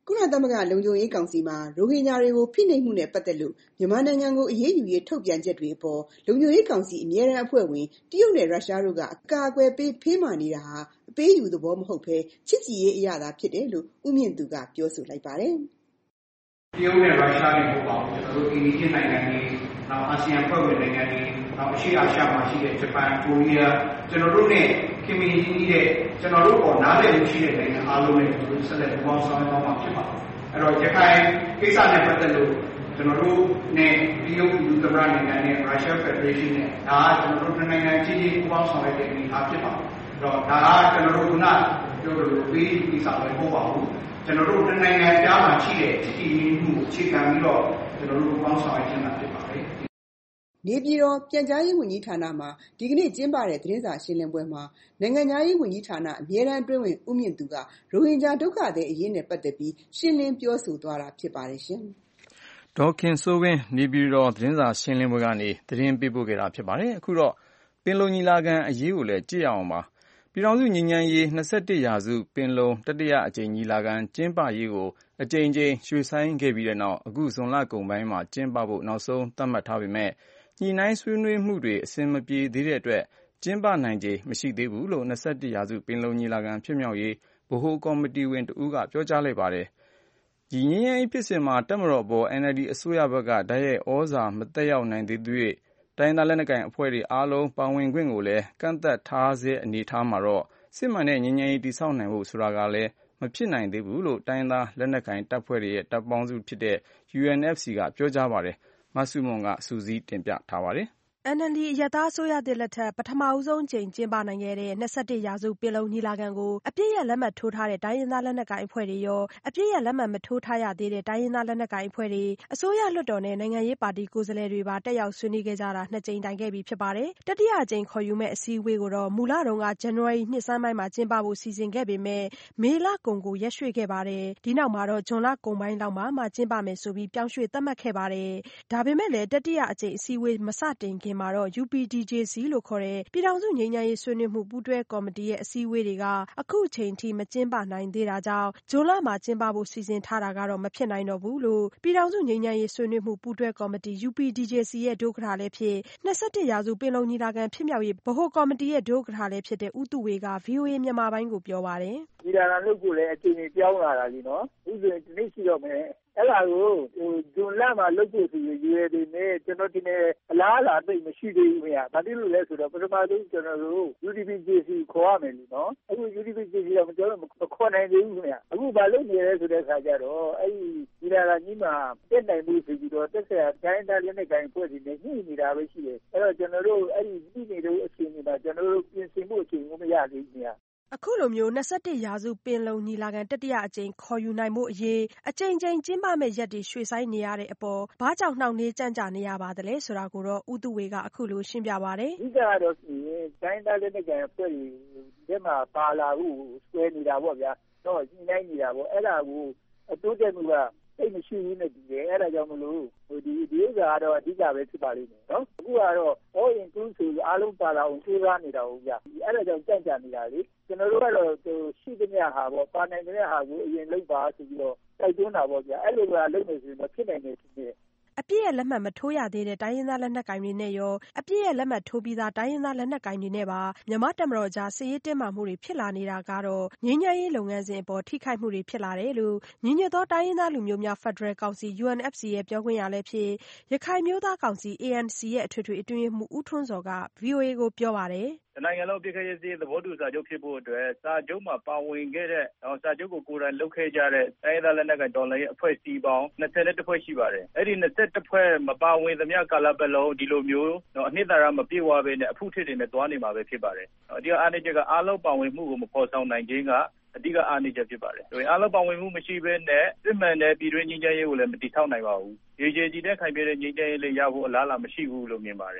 ကုလသမဂ္ဂလုံခြုံရေးကောင်စီမှာရိုဟင်ဂျာတွေကိုဖိနှိပ်မှုနဲ့ပတ်သက်လို့မြန်မာနိုင်ငံကိုအရေးယူရေးထုတ်ပြန်ချက်တွေအပေါ်လုံခြုံရေးကောင်စီအမြဲတမ်းအဖွဲ့ဝင်တရုတ်နဲ့ရုရှားတို့ကအကာအကွယ်ပေးဖေးမာနေတာဟာအပေးယူသဘောမဟုတ်ဘဲချစ်ကြည်ရေးအရာသာဖြစ်တယ်လို့ဦးမြင့်သူကပြောဆိုလိုက်ပါတယ်။တရုတ်နဲ့ရုရှားတွေပို့ပါကျွန်တော်တို့အိန္ဒိယနိုင်ငံတွေနောက်အာဆီယံဖွဲ့ဝင်နိုင်ငံတွေနောက်အရှေ့အာရှမှာရှိတဲ့ဂျပန်ကိုရီးယားကျွန်တော်တို့နဲ့ခင်မင်ကြီးကြီးတဲ့ကျွန်တော်တို့ပေါ်နားလည်မှုရှိတဲ့နိုင်ငံအားလုံးနဲ့ကျွန်တော်တို့ဆက်လက်ပူးပေါင်းဆောင်ရွက်သွားမှာဖြစ်ပါတယ်။အဲ့တော့ရခိုင်ကိစ္စနဲ့ပတ်သက်လို့ကျွန်တော်တို့နဲ့တရုတ်လူသမ္မတနိုင်ငံနဲ့ရုရှားဖက်ဒရေးရှင်းနဲ့ဒါကကျွန်တော်တို့နိုင်ငံချင်းချင်းပူးပေါင်းဆောင်ရွက်တဲ့အနေအထားဖြစ်ပါတယ်။အဲ့တော့ဒါကကျွန်တော်တို့ကပြောလို့ပြီးဒီစာပဲပို့ပါဘူး။ကျွန်တော်တို့နိုင်ငံကြားမှာရှိတဲ့တည်ငြိမ်မှုအခြေခံပြီးတော့ကျွန်တော်တို့ပူးပေါင်းဆောင်ရွက်ခြင်းဖြစ်ပါတယ်။နေပြည်တော်ပြန်ကြားရေးဝန်ကြီးဌာနမှာဒီကနေ့ကျင်းပတဲ့သတင်းစာရှင်းလင်းပွဲမှာနိုင်ငံသားရေးဝန်ကြီးဌာနအမြဲတမ်းအတွင်းဝင်ဦးမြင့်သူကရိုဟင်ဂျာဒုက္ခသည်အရေးနဲ့ပတ်သက်ပြီးရှင်းလင်းပြောဆိုသွားတာဖြစ်ပါတယ်ရှင်။ဒေါ်ခင်စိုးဝင်းနေပြည်တော်သတင်းစာရှင်းလင်းပွဲကနေသတင်းပေးပို့ခဲ့တာဖြစ်ပါတယ်။အခုတော့ပင်လုံညီလာခံအရေးကိုလည်းကြည့်ရအောင်ပါ။ပြည်ထောင်စုငြိမ်းချမ်းရေး၂၁ရာစုပင်လုံတတိယအကြိမ်ညီလာခံကျင်းပရေးကိုအကြိမ်ကြိမ်ရွှေ့ဆိုင်းခဲ့ပြီးတဲ့နောက်အခုဇွန်လကုန်ပိုင်းမှာကျင်းပဖို့နောက်ဆုံးသတ်မှတ်ထားပေမဲ့ညှိနှိုင်းဆွေးနွေးမှုတွေအဆင်မပြေသေးတဲ့အတွက်ကျင်းပနိုင်ခြေမရှိသေးဘူးလို့၂၁ရာစုပင်လုံညီလာခံဖြစ်မြောက်ရေးဗဟိုကော်မတီဝင်တဦးကပြောကြားလိုက်ပါတယ်။ဒီငြိမ်းချမ်းရေးဖြစ်စဉ်မှာတပ်မတော်ပေါ် အန်အယ်လ်ဒီအစိုးရဘက်ကတိုက်ရိုက်ဩဇာမသက်ရောက်နိုင်သေးသရွေ့တိုင်းရင်းသားလက်နက်ကိုင်အဖွဲ့တွေအားလုံးပါဝင်ခွင့်ကိုလည်းကန့်သတ်ထားဆဲအနေအထားမှာတော့စစ်မှန်တဲ့ငြိမ်းချမ်းရေးတည်ဆောက်နိုင်ဖို့ဆိုတာကလည်းမဖြစ်နိုင်သေးဘူးလို့တိုင်းရင်းသားလက်နက်ကိုင်တပ်ဖွဲ့တွေရဲ့တပ်ပေါင်းစုဖြစ်တဲ့ ယူအန်အက်ဖ်စီ ကပြောကြားပါတယ်။မဆုမွန်စုစည်းတင်ပြထားပါတယ်။အန်အယ်လ်ဒီအရပ်သားအစိုးရသစ်လက်ထက်ပထမဆုံးအကြိမ်ကျင်းပနိုင်ခဲ့တဲ့၂၁ရာစုပင်လုံညီလာခံကိုအပြည့်ရဲ့လက်မှတ်ထိုးထားတဲ့တိုင်းရင်းသားလက်နက်ကိုင်အဖွဲ့တွေရောအပြည့်ရဲ့လက်မှတ်မထိုးထားရသေးတဲ့တိုင်းရင်းသားလက်နက်ကိုင်အဖွဲ့တွေအစိုးရလွှတ်တော်နဲ့နိုင်ငံရေးပါတီကိုယ်စားလှယ်တွေပါတက်ရောက်ဆွေးနွေးခဲ့ကြတာနှစ်ကြိမ်တိုင်ခဲ့ပြီဖြစ်ပါတယ်။တတိယအကြိမ်ခေါ်ယူမဲ့အစည်းအဝေးကိုတော့မူလတုန်းကဇန်နဝါရီနှစ်ဆန်းပိုင်းမှာကျင်းပဖို့စီစဉ်ခဲ့ပေမဲ့မေလကုန်ကိုရက်ရွှေ့ခဲ့ပါတယ်။ဒီနောက်မှာတော့ဇွန်လကုန်ပိုင်းလောက်မှာမှကျင်းပမယ်ဆိုပြီးပြောင်းရွှေ့သတ်မှတ်ခဲ့ပါတယ်။ဒါပေမဲ့လည်းတတိယအကြိမ်အစည်းအဝေးမစတင်ခင်မှာတော့ ယူပီဒီဂျေစီ လို့ခေါ်တဲ့ပြည်ထောင်စုငြိမ်းချမ်းရေးဆွေးနွေးမှုပူးတွဲကော်မတီရဲ့အစည်းအဝေးတွေကအခုအချိန်ထိမကျင်းပနိုင်သေးတာကြောင့်ဇွန်လမှာကျင်းပဖို့စီစဉ်ထားတာကတော့မဖြစ်နိုင်တော့ဘူးလို့ပြည်ထောင်စုငြိမ်းချမ်းရေးဆွေးနွေးမှုပူးတွဲကော်မတီ ယူပီဒီဂျေစီ ရဲ့ဒုဥက္ကဋ္ဌလည်းဖြစ်၂၁ရာစုပင်လုံညီလာခံဖြစ်မြောက်ရေးဗဟိုကော်မတီရဲ့ဒုဥက္ကဋ္ဌလည်းဖြစ်တဲ့ဦးသူဝေက ဗွီအိုအေမြန်မာပိုင်းကိုပြောပါတယ်။ညီလာခံလုပ်ဖို့လည်းအချိန်ကြီးပြောင်းလာတာလीနော်။ဥပဒေဒီနေ့ရှိတော့မယ်အဲ့ဒါကိုဟိုဇွန်လမှာလုပ်ဖို့ဆိုရင်ရွေတွေနဲ့ကျွန်တော်ဒီနေ့အလားအလာသိမရှိသေးဘူးခင်ဗျာ။ဘာဖြစ်လို့လဲဆိုတော့ပထမဆုံးကျွန်တော်တို့ ယူ ဒီ ပီ ဂျေ စီ ခေါ်ရမယ်လीနော်။အခု ယူ ဒီ ပီ ဂျေ စီ ကကျွန်တော်တို့မခေါ်နိုင်သေးဘူးခင်ဗျာ။အခုဘာလုပ်နေလဲဆိုတဲ့အခါကျတော့အဲ့ဒီညီလာခံကြီးမှာတက်နိုင်မှုဆိုပြီးတော့တက်ဆက်တိုင်းတိုင်းလက်နဲ့တိုင်းဖွဲ့စီနေညှိနေတာပဲရှိတယ်။အဲ့တော့ကျွန်တော်တို့အဲ့ဒီညှိနေတဲ့အချိန်မှာကျွန်တော်တို့ပြင်ဆင်မှုအချိန်ကိုမရသေးဘူးခင်ဗျာ။အခုလိုမျိုး၂၁ရာစုပင်လုံညီလာခံတတိယအကြိမ်ခေါ်ယူနိုင်မှုအရေးအကြိမ်ကြိမ်ကျင်းပမဲ့ရက်တွေရွှေ့ဆိုင်းနေရတဲ့အပေါ်ဘာကြောင့်နှောင့်နှေးကြန့်ကြာနေရပါသလဲဆိုတာကိုတော့ဦးသူဝေကအခုလိုရှင်းပြပါတယ်။အဓိကတော့ဆိုရင်တိုင်းသားလက်နက်ကိုင်အဖွဲ့တွေဒီမှာပါလာဖို့ဆွဲနေတာပေါ့ဗျာ။တော့ညှိနှိုင်းနေတာပေါ့အဲ့ဒါကိုအတိုးတက်မှုကသိမရှိဘူးနဲ့ဒီလေအဲ့ဒါကြောင့်မလို့ဟိုဒီဒီဥစ္စာကတော့အဓိကပဲဖြစ်ပါလိမ့်မယ်နော်အခုကတော့ all inclusive အားလုံးပါလာအောင်ကြိုးစားနေတာဟုတ်ကြအဲ့ဒါကြောင့်ကြန့်ကြာနေတာလေကျွန်တော်တို့ကတော့ဟိုရှိသမျှဟာပေါ့ပါနိုင်တဲ့ဟာကိုအရင်လုပ်ပါဆိုပြီးတော့တိုက်တွန်းတာပေါ့ဗျာအဲ့လိုကလုပ်နေဆိုရင်ဖြစ်နိုင်တယ်ဖြစ်နေအပြည့်ရဲ့လက်မှတ်မထိုးရသေးတဲ့တိုင်းရင်းသားလက်နက်ကိုင်တွေနဲ့ရောအပြည့်ရဲ့လက်မှတ်ထိုးပြီးသားတိုင်းရင်းသားလက်နက်ကိုင်တွေနဲ့ပါမြန်မာတပ်မတော်ကြားစစ်ရေးတင်းမာမှုတွေဖြစ်လာနေတာကတော့ငြိမ်းချမ်းရေးလုပ်ငန်းစဉ်အပေါ်ထိခိုက်မှုတွေဖြစ်လာတယ်လို့ညီညွတ်သောတိုင်းရင်းသားလူမျိုးများဖက်ဒရယ်ကောင်စီ ယူအန်အက်ဖ်စီ ရဲ့ပြောခွင့်ရလည်းဖြစ်ရခိုင်မျိုးသားကောင်စီ အေအန်စီ ရဲ့အထွေထွေအတွင်းရေးမှူးဦးထွန်းဇော်က ဗွီအိုအေကိုပြောပါတယ်တနိုင်ငံလုံးပြည်ခရေးစီးသဘောတူစာချုပ်ဖြစ်ဖို့အတွက်စာချုပ်မှာပါဝင်ခဲ့တဲ့စာချုပ်ကိုကိုယ်တိုင်လုပ်ခဲ့ကြတဲ့တိုင်းဒေသလက်နက်ကိုင်တော်လှန်ရေးအဖွဲ့အစည်းပေါင်း၂၁ဖွဲ့ရှိပါတယ်။အဲ့ဒီ၂၁ဖွဲ့မပါဝင်သမျှကာလပတ်လုံးဒီလိုမျိုးအနှစ်သာရမပြည့်ဝဘဲနဲ့အဖုထစ်တွေနဲ့တွားနေမှာပဲဖြစ်ပါတယ်။အဓိကအားနည်းချက်ကအားလုံးပါဝင်မှုကိုမဖော်ဆောင်နိုင်ခြင်းကအဓိကအားနည်းချက်ဖြစ်ပါတယ်။အားလုံးပါဝင်မှုမရှိဘဲနဲ့စစ်မှန်တဲ့ပြည်တွင်းငြိမ်းချမ်းရေးကိုလည်းမတည်ဆောက်နိုင်ပါဘူး။ရေရှည်ကြည်တဲ့ခိုင်မြဲတဲ့ငြိမ်းချမ်းရေးလေးရဖို့အလားအလာမရှိဘူးလို့မြင်ပါတယ်င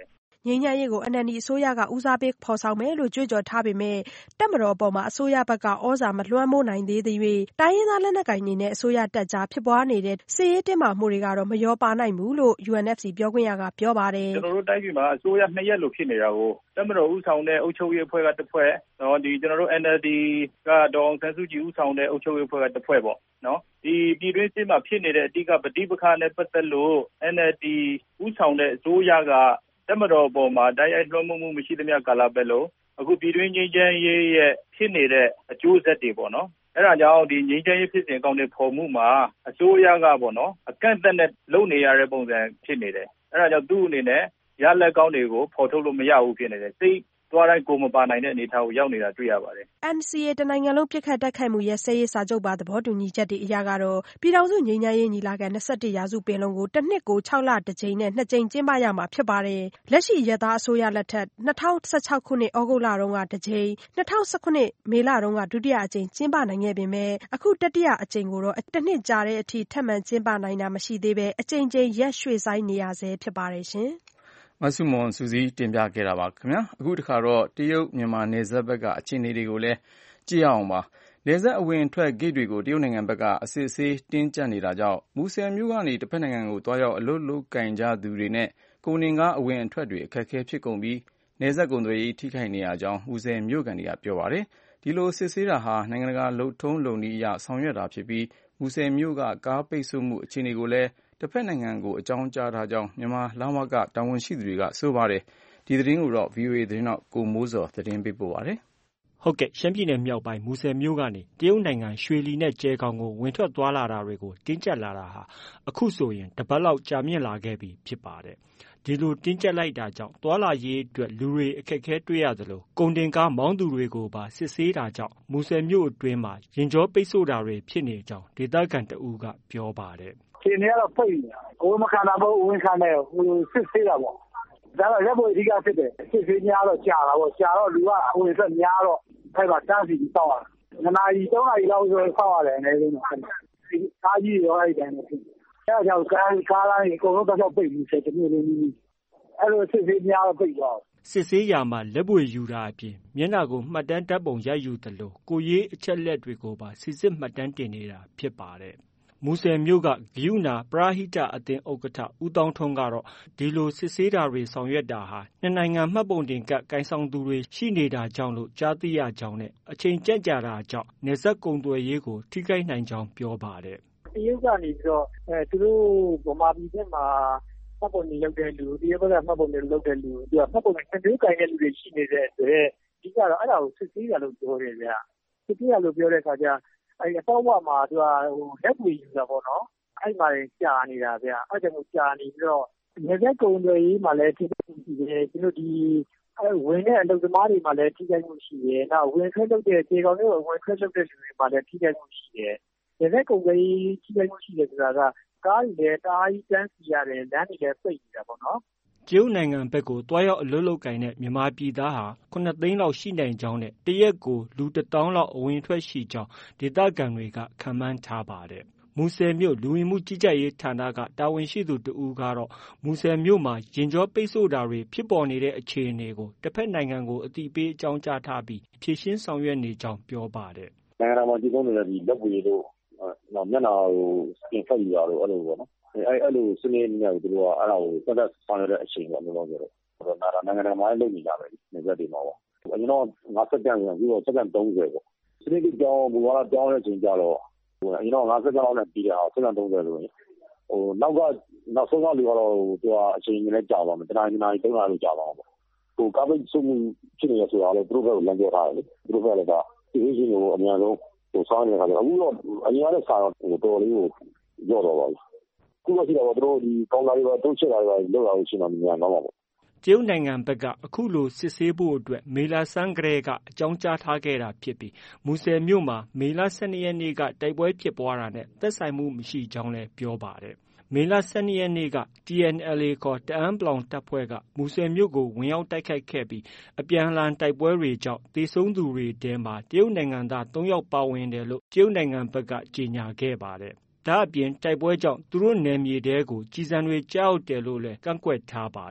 ငြိမ်းချမ်းရေးကို အန်အယ်လ်ဒီ အစိုးရကဦးစားပေးဖော်ဆောင်မယ်လို့ကြွေးကြော်ထားပေမဲ့တပ်မတော်အပေါ်မှာအစိုးရဘက်ကဩဇာမလွှမ်းမိုးနိုင်သေးသရွေ့တိုင်းရင်းသားလက်နက်ကိုင်တွေနဲ့အစိုးရတပ်ကြားဖြစ်ပွားနေတဲ့စစ်ရေးတင်းမာမှုတွေကတော့မလျော့ပါနိုင်ဘူးလို့ ယူအန်အက်ဖ်စီ ပြောခွင့်ရကပြောပါတယ်ကျွန်တော်တို့တိုင်းပြည်မှာအစိုးရနှစ်ရက်လို့ဖြစ်နေတာကိုတပ်မတော်ဦးဆောင်တဲ့အုပ်ချုပ်ရေးအဖွဲ့ကတစ်ဖွဲ့နော်ဒီကျွန်တော်တို့ အန်အယ်လ်ဒီ ကဒေါ်အောင်ဆန်းစုကြည်ဦးဆောင်တဲ့အုပ်ချုပ်ရေးအဖွဲ့ကတစ်ဖွဲ့ပေါ့နော်ဒီပြည်တွင်းစစ်မှာဖြစ်နေတဲ့အဓိကပဋိပက္ခနဲ့ပတ်သက်လို့ အန်အယ်လ်ဒီ ဦးဆောင်တဲ့အစိုးရကတပ်မတော်ပေါ်မှာတိုက်ရိုက်လွှမ်းမိုးမှုမရှိသမျှကာလပတ်လုံးအခုပြည်တွင်းငြိမ်းချမ်းရေးရဲ့ဖြစ်နေတဲ့အကျိုးဆက်တွေပေါ့နော်အဲဒါကြောင့်ဒီငြိမ်းချမ်းရေးဖြစ်စဉ်အကောင့်တွေပေါ်မှုမှာအစိုးရကပေါ့နော်အကန့်အသတ်နဲ့လုပ်နေရတဲ့ပုံစံဖြစ်နေတယ်အဲဒါကြောင့်သူ့အနေနဲ့ရလက်ကောင်းတွေကိုဖော်ထုတ်လို့မရဘူးဖြစ်နေတယ်စိတ်သွားတိုင်းကိုမပါနိုင်တဲ့အနေအထားကိုရောက်နေတာတွေ့ရပါတယ်အန်စီအေ တနိုင်ငံလုံးပြစ်ခတ်တိုက်ခိုက်မှုရပ်စဲရေးစာချုပ်ပါသဘောတူညီချက်တွေအရကတော့ပြည်ထောင်စုငြိမ်းချမ်းရေးညီလာခံ၂၁ရာစုပင်လုံကိုတစ်နှစ်ကို၆လတစ်ကြိမ်နဲ့နှစ်ကြိမ်ကျင်းပရမှာဖြစ်ပါတယ်လက်ရှိအရပ်သားအစိုးရလက်ထက်၂၀၁၆ခုနှစ်ဩဂုတ်လတုန်းကတစ်ကြိမ်၂၀၁၇မေလတုန်းကဒုတိယအကြိမ်ကျင်းပနိုင်ခဲ့ပေမဲ့အခုတတိယအကြိမ်ကိုတော့တစ်နှစ်ကြာတဲ့အထိထပ်မံကျင်းပနိုင်တာမရှိသေးပဲအကြိမ်ကြိမ်ရက်ရွှေ့ဆိုင်းနေရဆဲဖြစ်ပါတယ်ရှင်မဆုမွန်စူးစီးတင်ပြခဲ့တာပါခင်ဗျာအခုတခါတော့တရုတ်မြန်မာနယ်စပ်ဘက်ကအခြေအနေတွေကိုလည်းကြည့်အောင်ပါနယ်စပ်အဝင်ထွက်ဂိတ်တွေကိုတရုတ်နိုင်ငံဘက်ကအစစ်အဆေးတင်းကျပ်နေတာကြောင့်မူဆယ်မြို့ကနေတစ်ဖက်နိုင်ငံကိုတွားရောက်အလုပ်လုပ်ကင်ကြသူတွေနဲ့ကုန်တင်ကားအဝင်အထွက်တွေအခက်အခဲဖြစ်ကုန်ပြီးနယ်စပ်ကုန်သွယ်ရေးထိခိုက်နေရကြောင်းမူဆယ်မြို့ကန်တွေကပြောပါတယ်ဒီလိုစစ်ဆေးတာဟာနိုင်ငံတကာလုံထုံးလုံနည်းအရဆောင်ရွက်တာဖြစ်ပြီးမူဆယ်မြို့ကကားပိတ်ဆို့မှုအခြေအနေကိုလည်းတစ်ဖက်နိုင်ငံကိုအကြောင်းကြားထားကြောင်းမြန်မာလဝကတာဝန်ရှိသူတွေကဆိုပါတယ်ဒီသတင်းကိုတော့ ဗွီအိုအေ သတင်းထောက်ကိုမိုးစော်သတင်းပေးပို့ပါတယ်ဟုတ်ကဲ့ရှမ်းပြည်နယ်မြောက်ပိုင်းမူဆယ်မြို့ကနေတရုတ်နိုင်ငံရွှေလီနဲ့ကျဲခေါင်ကိုဝင်ထွက်သွားလာတာတွေကိုတင်းကျပ်လာတာဟာအခုဆိုရင်တစ်ပတ်လောက်ကြာမြင့်လာခဲ့ပြီဖြစ်ပါတယ်ဒီလိုတင်းကျပ်လိုက်တာကြောင့်သွားလာရေးအတွက်လူတွေအခက်အခဲတွေ့ရသလိုကုန်တင်ကားမောင်းသူတွေကိုပါစစ်ဆေးတာကြောင့်မူဆယ်မြို့အတွင်းမှာရင်ကြောပိတ်ဆို့တာတွေဖြစ်နေကြောင်းဒေသခံတဦးကပြောပါတယ်ခြေနေကတော့ပိတ်နေတာကိုယ်မခံတာမဟုတ်ဝင်ခံတယ်ဟိုစစ်ဆေးတာပေါ့ဒါတော့ရက်ပေါ်အဓိကဖြစ်တယ်စစ်ဆေးများတော့ကြာတာပေါ့ကြာတော့လူကအဝင်ဆက်များတော့အဲ့မှာတန်းစီပြီးစောင့်ရတာနှစ်နာရီသုံးနာရီလောက်ဆိုစောင့်ရတယ်အနေနဲ့ကားကြီးရောအဲ့ဒီတိုင်းပဲဖြစ်အဲ့ဒါကြောင့်ကားကားတိုင်းအကုန်လုံးတော့ပိတ်ပြီးဆက်တမျိုးလေးကြီးအဲ့လိုစစ်ဆေးများတော့ပိတ်သွားစစ်ဆေးရာမှာလက်ပွေယူတာအပြင်မျက်နှာကိုမှတ်တမ်းတပ်ပုံရိုက်ယူသလိုကိုရေးအချက်လက်တွေကိုပါစစ်စစ်မှတ်တမ်းတင်နေတာဖြစ်ပါတယ်မူဆယ်မြို့ကဂယုဏပရဟိတအသင်းဥက္ကဋ္ဌဦးတောင်းထွန်းကတော့ဒီလိုစစ်ဆေးတာတွေဆောင်ရွက်တာဟာနှစ်နိုင်ငံမှတ်ပုံတင်ကပ်ကိုင်ဆောင်သူတွေရှိနေတာကြောင့်လို့ကြားသိရကြောင်းနဲ့အချိန်ကြန့်ကြာတာကြောင့်နယ်စပ်ကုန်သွယ်ရေးကိုထိခိုက်နိုင်ကြောင်းပြောပါတယ်တရုတ်ကနေပြီးတော့အဲသူတို့ဗမာပြည်ဘက်မှာမှတ်ပုံတင်လုပ်တဲ့လူတရုတ်ဘက်ကမှတ်ပုံတင်လုပ်တဲ့လူသူကမှတ်ပုံတင်သူကိုင်တဲ့လူတွေရှိနေတဲ့အတွက်ဒီကတော့အဲ့ဒါကိုစစ်ဆေးရလို့ပြောတယ်ဗျာစစ်ဆေးရလို့ပြောတဲ့အခါကျအဲ့အပေါ်ဘက်မှာသူကဟိုလက်ပွေယူတာပေါ့နော်အဲ့မှာကြာနေတာဗျအဲ့ကြောင့်ကြာနေပြီးတော့နေသက်ကုန်တွေမှာလည်းထိခိုက်မှုရှိတယ်သူတို့ဒီအဲ့ဝင်တဲ့အလုပ်သမားတွေမှာလည်းထိခိုက်မှုရှိတယ်နောက်ဝင်ထွက်လုပ်တဲ့ခြေကောင်တွေဝင်ထွက်လုပ်တဲ့လူတွေမှာလည်းထိခိုက်မှုရှိတယ်နေသက်ကုန်တွေထိခိုက်မှုရှိတယ်ဆိုတာကကားတွေလည်းတားကြီးတန်းစီရတယ်လမ်းတွေလည်းပိတ်နေတာပေါ့နော်တရုတ်နိုင်ငံဘက်ကိုတွားရောက်အလုပ်လုပ်ကိုင်တဲ့မြန်မာပြည်သားဟာခုနှစ်သိန်းလောက်ရှိနိုင်ကြောင်းနဲ့တရက်ကိုလူတစ်သောင်းလောက်အဝင်ထွက်ရှိကြောင်းဒေသခံတွေကခန့်မှန်းထားပါတယ်။မူဆယ်မြို့လူဝင်မှုကြီးကြပ်ရေးဌာနကတာဝန်ရှိသူတဦးကတော့မူဆယ်မြို့မှာရင်ကြောပိတ်ဆို့တာတွေဖြစ်ပေါ်နေတဲ့အခြေအနေကိုတစ်ဖက်နိုင်ငံကိုအတိပေးအကြောင်းကြားထားပြီးဖြည့်ရှင်းဆောင်ရွက်နေကြောင်းပြောပါတယ်။နိုင်ငံတော်မှာဒီကုန်းနေတဲ့ဒီလက်ပွေတို့နောက်မျက်နှာကိုစကင်ဖတ်ယူတာတို့အဲ့လိုပေါ့နော်။အဲ့အဲ့လိုစနေနေ့ကသူတို့ကအဲ့ဒါကိုသက်သက်ဆောင်ရတဲ့အချိန်ပေါ့လို့ပြောတယ်။ဆိုတော့နာနိုင်ငံတော်မှာလုပ်နေကြတယ်နေသက်တွေမှာပေါ့။အရင်တော့ငါးစက္ကန့်ဆိုပြီးတော့စက္ကန့်သုံးဆယ်ပေါ့။စနေနေ့ကြောင်းဘူဝါကြောင်းတဲ့အချိန်ကြတော့ဟိုအရင်တော့ငါးစက္ကန့်လောက်နဲ့ပြီးတဲ့ဟာစက္ကန့်သုံးဆယ်ဆိုရင်ဟိုနောက်ကနောက်ဆုံးကလူကတော့သူကအချိန်ကြီးနဲ့ကြာပါမယ်။တနားရီနားရီသုံးနာရီကြာပါမှာပေါ့။ဟိုကားပိတ်ဆို့မှုဖြစ်နေရဆိုတာလည်းသူတို့ဘက်ကလမ်းပြောထားတယ်လေ။သူတို့ဘက်ကလည်းဒါဒီလိုရှင်ကိုအများဆုံးဟိုဆောင်းနေတာကလည်းအခုတော့အရင်ကလည်းစာတော့ဟိုတော်လေးကိုကြော့တော့ပါဘူး။ခုတော့ရှိတော့သူတို့ဒီကောင်းလာတွေပါတိုးချစ်လာတွေပါလောက်လာလို့ရှိရင်တော့မြန်တော့မှာပေါ့တရုတ်နိုင်ငံဘက်ကအခုလိုစစ်ဆေးဖို့အတွက်မေလဆန်းကလေးကအကြောင်းကြားထားခဲ့တာဖြစ်ပြီးမူဆယ်မြို့မှာမေလ၁၂ရက်နေ့ကတိုက်ပွဲဖြစ်ပွားတာနဲ့သက်ဆိုင်မှုမရှိကြောင်းလည်းပြောပါတယ်။မေလ၁၂ရက်နေ့က တီအန်အယ်အေ ခေါ်တအန်း တပ်ဖွဲ့ကမူဆယ်မြို့ကိုဝင်ရောက်တိုက်ခိုက်ခဲ့ပြီးအပြန်အလှန်တိုက်ပွဲတွေကြောင့်သေဆုံးသူတွေထဲမှာတရုတ်နိုင်ငံသား၃ယောက်ပါဝင်တယ်လို့တရုတ်နိုင်ငံဘက်ကကြေညာခဲ့ပါတယ်။ဒါအပြင်တိုက်ပွဲကြောင့်သူတို့နယ်မြေတဲကိုကြီးစံတွေကြောက်တယ်လို့လည်းကန့်ကွက်ထားပါတယ်။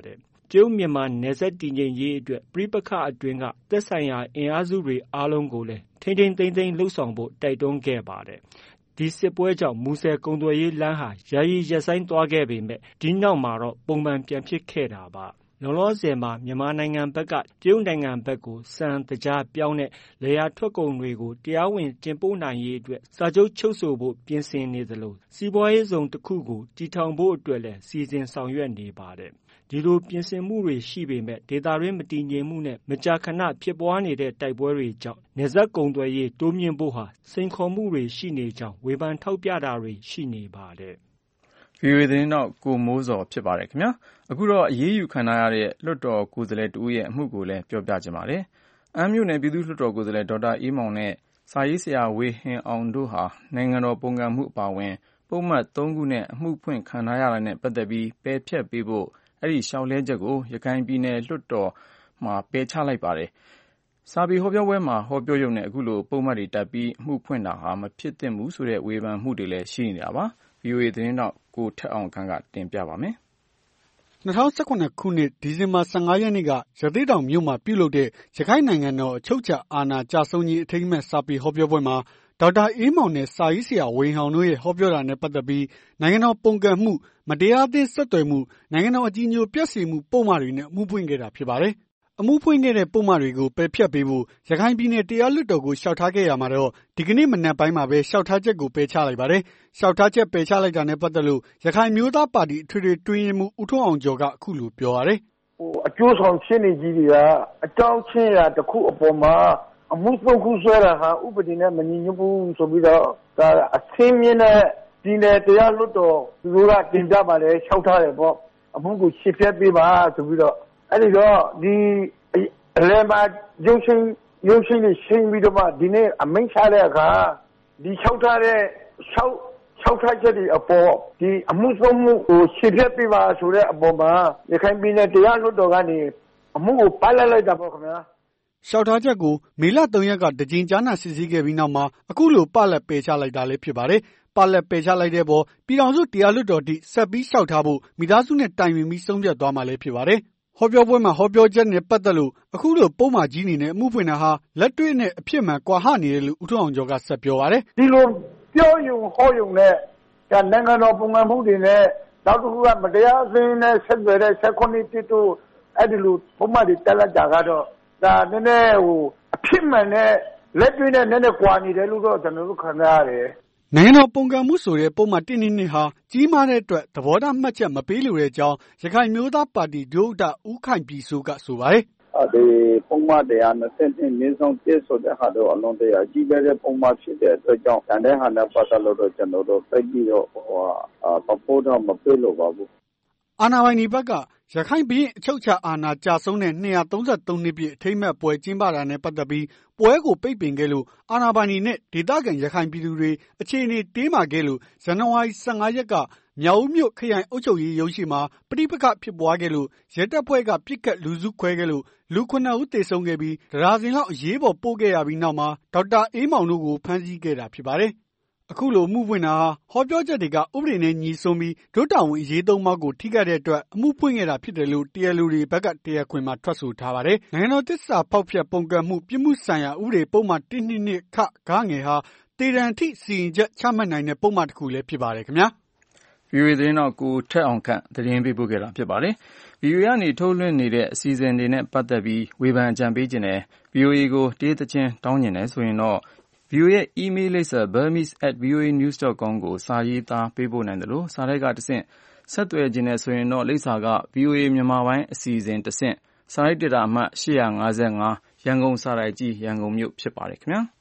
တရုတ်မြန်မာနယ်စပ်တည်ငြိမ်ရေးအတွက်ပဋိပက္ခအတွင်းကသက်ဆိုင်ရာအင်အားစုတွေအားလုံးကိုလည်းထိန်းထိန်းသိမ်းသိမ်းလှုပ်ဆောင်ဖို့တိုက်တွန်းခဲ့ပါတယ်။ဒီစစ်ပွဲကြောင့်မူဆယ်ကုန်သွယ်ရေးလမ်းဟာယာယီရပ်ဆိုင်းသွားခဲ့ပေမဲ့ဒီနောက်မှာတော့ပုံမှန်ပြန်ဖြစ်ခဲ့တာပါ။လောလောဆယ်မှာမြန်မာနိုင်ငံဘက်ကတရုတ်နိုင်ငံဘက်ကိုစံတကြားပြောင်းတဲ့လေယာထွက်ကုန်တွေကိုတရားဝင်တင်ပို့နိုင်ရေးအတွက်စာချုပ်ချုပ်ဆိုဖို့ပြင်ဆင်နေသလိုစီးပွားရေးဇုံတစ်ခုကိုတည်ထောင်ဖို့အတွက်လည်းစီစဉ်ဆောင်ရွက်နေပါတယ်။ဒီလိုပြင်ဆင်မှုတွေရှိပေမဲ့ဒေသတွင်းမတည်ငြိမ်မှုနဲ့မကြာခဏဖြစ်ပွားနေတဲ့တိုက်ပွဲတွေကြောင့်နယ်စပ်ကုန်သွယ်ရေးတိုးမြင့်ဖို့ဟာစိန်ခေါ်မှုတွေရှိနေကြောင်းဝေဖန်ထောက်ပြတာတွေရှိနေပါတယ်။ ဗီအိုအေ သတင်းထောက်ကိုမိုးဇော်ဖြစ်ပါတယ်ခင်ဗျာ။အခုတော့အရေးယူခံထားရတဲ့လွှတ်တော်ကိုယ်စားလှယ်တဦးရဲ့အမှုကိုလည်းပြောပြချင်ပါတယ်။အမ်းမြို့နယ်ပြည်သူ့လွှတ်တော်ကိုယ်စားလှယ်ဒေါက်တာအေးမောင်နဲ့စာရေးဆရာဝေဟင်အောင်တို့ဟာနိုင်ငံတော်ပုန်ကန်မှုအပါအဝင်ပုဒ်မသုံးခုနဲ့အမှုဖွင့်ခံထားရတာနဲ့ပတ်သက်ပြီးပယ်ဖျက်ပေးဖို့အဲဒီလျှောက်လဲချက်ကိုရခိုင်ပြည်နယ်လွှတ်တော်မှာပယ်ချလိုက်ပါတယ်။စာပေဟောပြောပွဲမှာဟောပြောရုံနဲ့အခုလိုပုဒ်မတွေတပ်ပြီးအမှုဖွင့်တာဟာမဖြစ်သင့်ဘူးဆိုတဲ့ဝေဖန်မှုတွေလည်းရှိနေတာပါ။ ဗီအိုအေသတင်းထောက်ကိုထက်အောင်ခန့်ကတင်ပြပါမယ်။၂၀၁၇ခုနှစ်ဒီဇင်ဘာ၁၅ရက်နေ့ကရသေ့တောင်မြို့မှာပြုလုပ်တဲ့ရခိုင်နိုင်ငံတော်အချုပ်အခြာအာဏာကျဆုံးရေးအထိမ်းအမှတ်စာပေဟောပြောပွဲမှာဒေါက်တာအေးမောင်နဲ့စာရေးဆရာဝေဟင်အောင်တို့ရဲ့ဟောပြောတာနဲ့ပတ်သက်ပြီးနိုင်ငံတော်ပုန်ကန်မှုမတရားသင်းဆက်သွယ်မှုနိုင်ငံတော်အကြည်ညိုပျက်စေမှုပုဒ်မတွေနဲ့အမှုဖွင့်ခဲ့တာဖြစ်ပါတယ်။အမှုဖွင့်ခဲ့တဲ့ပုဒ်မတွေကိုပယ်ဖျက်ပေးဖို့ရခိုင်ပြည်နယ်တရားလွှတ်တော်ကိုလျှောက်ထားခဲ့ရမှာတော့ဒီကနေ့မနက်ပိုင်းမှာပဲလျှောက်ထားချက်ကိုပယ်ချလိုက်ပါတယ်။လျှောက်ထားချက်ပယ်ချလိုက်တာနဲ့ပတ်သက်လို့ရခိုင်မျိုးသားပါတီအထွေထွေတွင်းရေးမှူးဦးထွန်းအောင်ကျော်ကအခုလိုပြောရတယ်။ဟိုအကျိုးဆောင်ရှင်းနေကြီးတွေကအကြောင်းချင်းရာတစ်ခုအပေါ်မှာအမှုသုံးခုဆွဲတာဟာဥပဒေနဲ့မညီညွတ်ဘူးဆိုပြီးတော့ဒါအစင်းမြင့်တဲ့ပြည်နယ်တရားလွှတ်တော်သူတို့ကတင်ပြပါလေလျှောက်ထားတယ်ပေါ့အမှုကိုရှင်းပြပေးပါဆိုပြီးတော့အဲ့ဒီတော့ဒီအလဲမှာရုပ်ရှင်ရုပ်ရှင်တွေရှင်းပြီးတော့မှဒီနေ့အမိန့်ချတဲ့အခါဒီလျှောက်ထားတဲ့လျှောက်လျှောက်ထားချက်တွေအပေါ်ဒီအမှုဆုံးမှုကိုရှင်းပြပေးပါဆိုတဲ့အပေါ်မှာရခိုင်ပြည်နယ်တရားလွှတ်တော်ကနေအမှုကိုပတ်လိုက်လိုက်တာပေါ့ခင်ဗျာလျှောက်ထားချက်ကိုမေလ၃ရက်ကတကြိမ်ကြားနာစစ်ဆေးခဲ့ပြီးနောက်မှာအခုလိုပလက်ပယ်ချလိုက်တာလည်းဖြစ်ပါတယ်။ပလက်ပယ်ချလိုက်တဲ့ပေါ်ပြည်ထောင်စုတရားလွှတ်တော်ထိဆက်ပြီးလျှောက်ထားဖို့မိသားစုနဲ့တိုင်ပင်ပြီးဆုံးဖြတ်သွားမှာလည်းဖြစ်ပါတယ်။ဟောပြောပွဲမှာဟောပြောချက်နဲ့ပတ်သက်လို့အခုလိုပုံမှန်ကြီးနေနဲ့အမှုဖွင့်တာဟာလက်တွေ့နဲ့အဖြစ်မှန်ကွာဟနေတယ်လို့ဦးထွန်းအောင်ကျော်ကဆက်ပြောပါတယ်။ဒီလိုပြောယုံဟောယုံနဲ့ဒါနိုင်ငံတော်ပုံမှန်မှုတွေနဲ့နောက်တစ်ခုကမတရားအသင်းနဲ့ဆက်သွယ်တဲ့ဆက်ခွန်တိတို့အဲ့ဒီလိုပုံမှန်တွေတက်လက်တာကတော့ဒါနည်းနည်းဟိုအဖြစ်မှန်နဲ့လက်တွေ့နဲ့နည်းနည်းကွာနေတယ်လို့တော့ကျွန်တော်တို့ခံစားရတယ်။နိုင်ငံတော်ပုန်ကန်မှုဆိုတဲ့ပုံမှန်တစ်နှစ်နှစ်ဟာကြီးမားတဲ့အတွက်သဘောထားမှတ်ချက်မပေးလိုတဲ့အကြောင်းရခိုင်မျိုးသားပါတီဒုဥက္ကဋ္ဌဦးခိုင်ပြည်စိုးကဆိုပါတယ်။အဲဒီပုံမှန်တရားနဲ့ဆက်နေမြင့်ဆုံးပြည့်စုံတဲ့ဟာတော့အလုံးတရားကြီးတဲ့ပုံမှန်ဖြစ်တဲ့အတွက်ကြောင့်တန်တဲ့ဟာနဲ့ပတ်သက်လို့တော့ကျွန်တော်တို့သိပြီးတော့ဟိုအာပပိုးတော့မပေးလို့ပါဘူး။အာဏာပိုင်ဒီဘက်ကရခိုင်ပြည်အချုပ်အခြာအာဏာကျဆုံးတဲ့၂၃၃နှစ်ပြည့်အထိမ်းအမှတ်ပွဲကျင်းပတာနဲ့ပတ်သက်ပြီးပွဲကိုပိတ်ပင်ခဲ့လို့အာဏာပိုင်တွေနဲ့ဒေသခံရခိုင်ပြည်သူတွေအခြေအနေတင်းမာခဲ့လို့ဇန်နဝါရီ၁၅ရက်ကမြောက်ဦးမြို့ခရိုင်အုပ်ချုပ်ရေးရုံးရှိမှာပဋိပက္ခဖြစ်ပွားခဲ့လို့ရဲတပ်ဖွဲ့ကပစ်ခတ်လူစုခွဲခဲ့လို့လူခုနစ်ဦးသေဆုံးခဲ့ပြီးဒရာစင်လောက်အရေးပေါ်ပို့ခဲ့ရပြီးနောက်မှာဒေါက်တာအေးမောင်တို့ကိုဖမ်းဆီးခဲ့တာဖြစ်ပါတယ်။အခုလိုအမှုဖွင့်တာဟာဟောပြောချက်တွေကဥပဒေနဲ့ညီစွန်းပြီးဒုတာဝန်အရေးသုံးပါးကိုထိခိုက်တဲ့အတွက်အမှုဖွင့်ခဲ့တာဖြစ်တယ်လို့တရားလူတွေဘက်ကတရားခွင်မှာထွက်ဆိုထားပါတယ်။နိုင်ငံတော်သစ္စာဖောက်ဖျက်ပုန်ကန်မှုပြစ်မှုဆိုင်ရာဥပဒေပုံမှန်၁၂၂ခဂငယ်ဟာတေတံထိစီရင်ချက်ချမှတ်နိုင်တဲ့ပုံမှန်တစ်ခုလည်းဖြစ်ပါတယ်ခင်ဗျာ။ ဗီအိုအေသတင်းတော်ကိုထက်အောင်ခန့်သတင်းပေးပို့ခဲ့တာဖြစ်ပါတယ်။ ဗီအိုအေကနေထုတ်လွှင့်နေတဲ့အစီအစဉ်တွေနဲ့ပတ်သက်ပြီးဝေဖန်အကြံပေးခြင်းနဲ့ ဗီအိုအေကိုတေးသချင်းတောင်းကျင်တယ်ဆိုရင်တော့ဗီအိုအေရဲ့ email လိပ်စာ burmese at voanews dot com ကိုစာရေးသားပေးပို့နိုင်တယ်လို့စာတိုက်ကတဆင့်ဆက်သွယ်ခြင်းနဲ့ဆိုရင်တော့လိပ်စာက ဗီအိုအေမြန်မာပိုင်းအစီအစဉ်တဆင့်စာရိုက်ဒေတာအမှတ်၈၅၅ရန်ကုန်စာတိုင်ကြီးရန်ကုန်မြို့ဖြစ်ပါတယ်ခင်ဗျာ။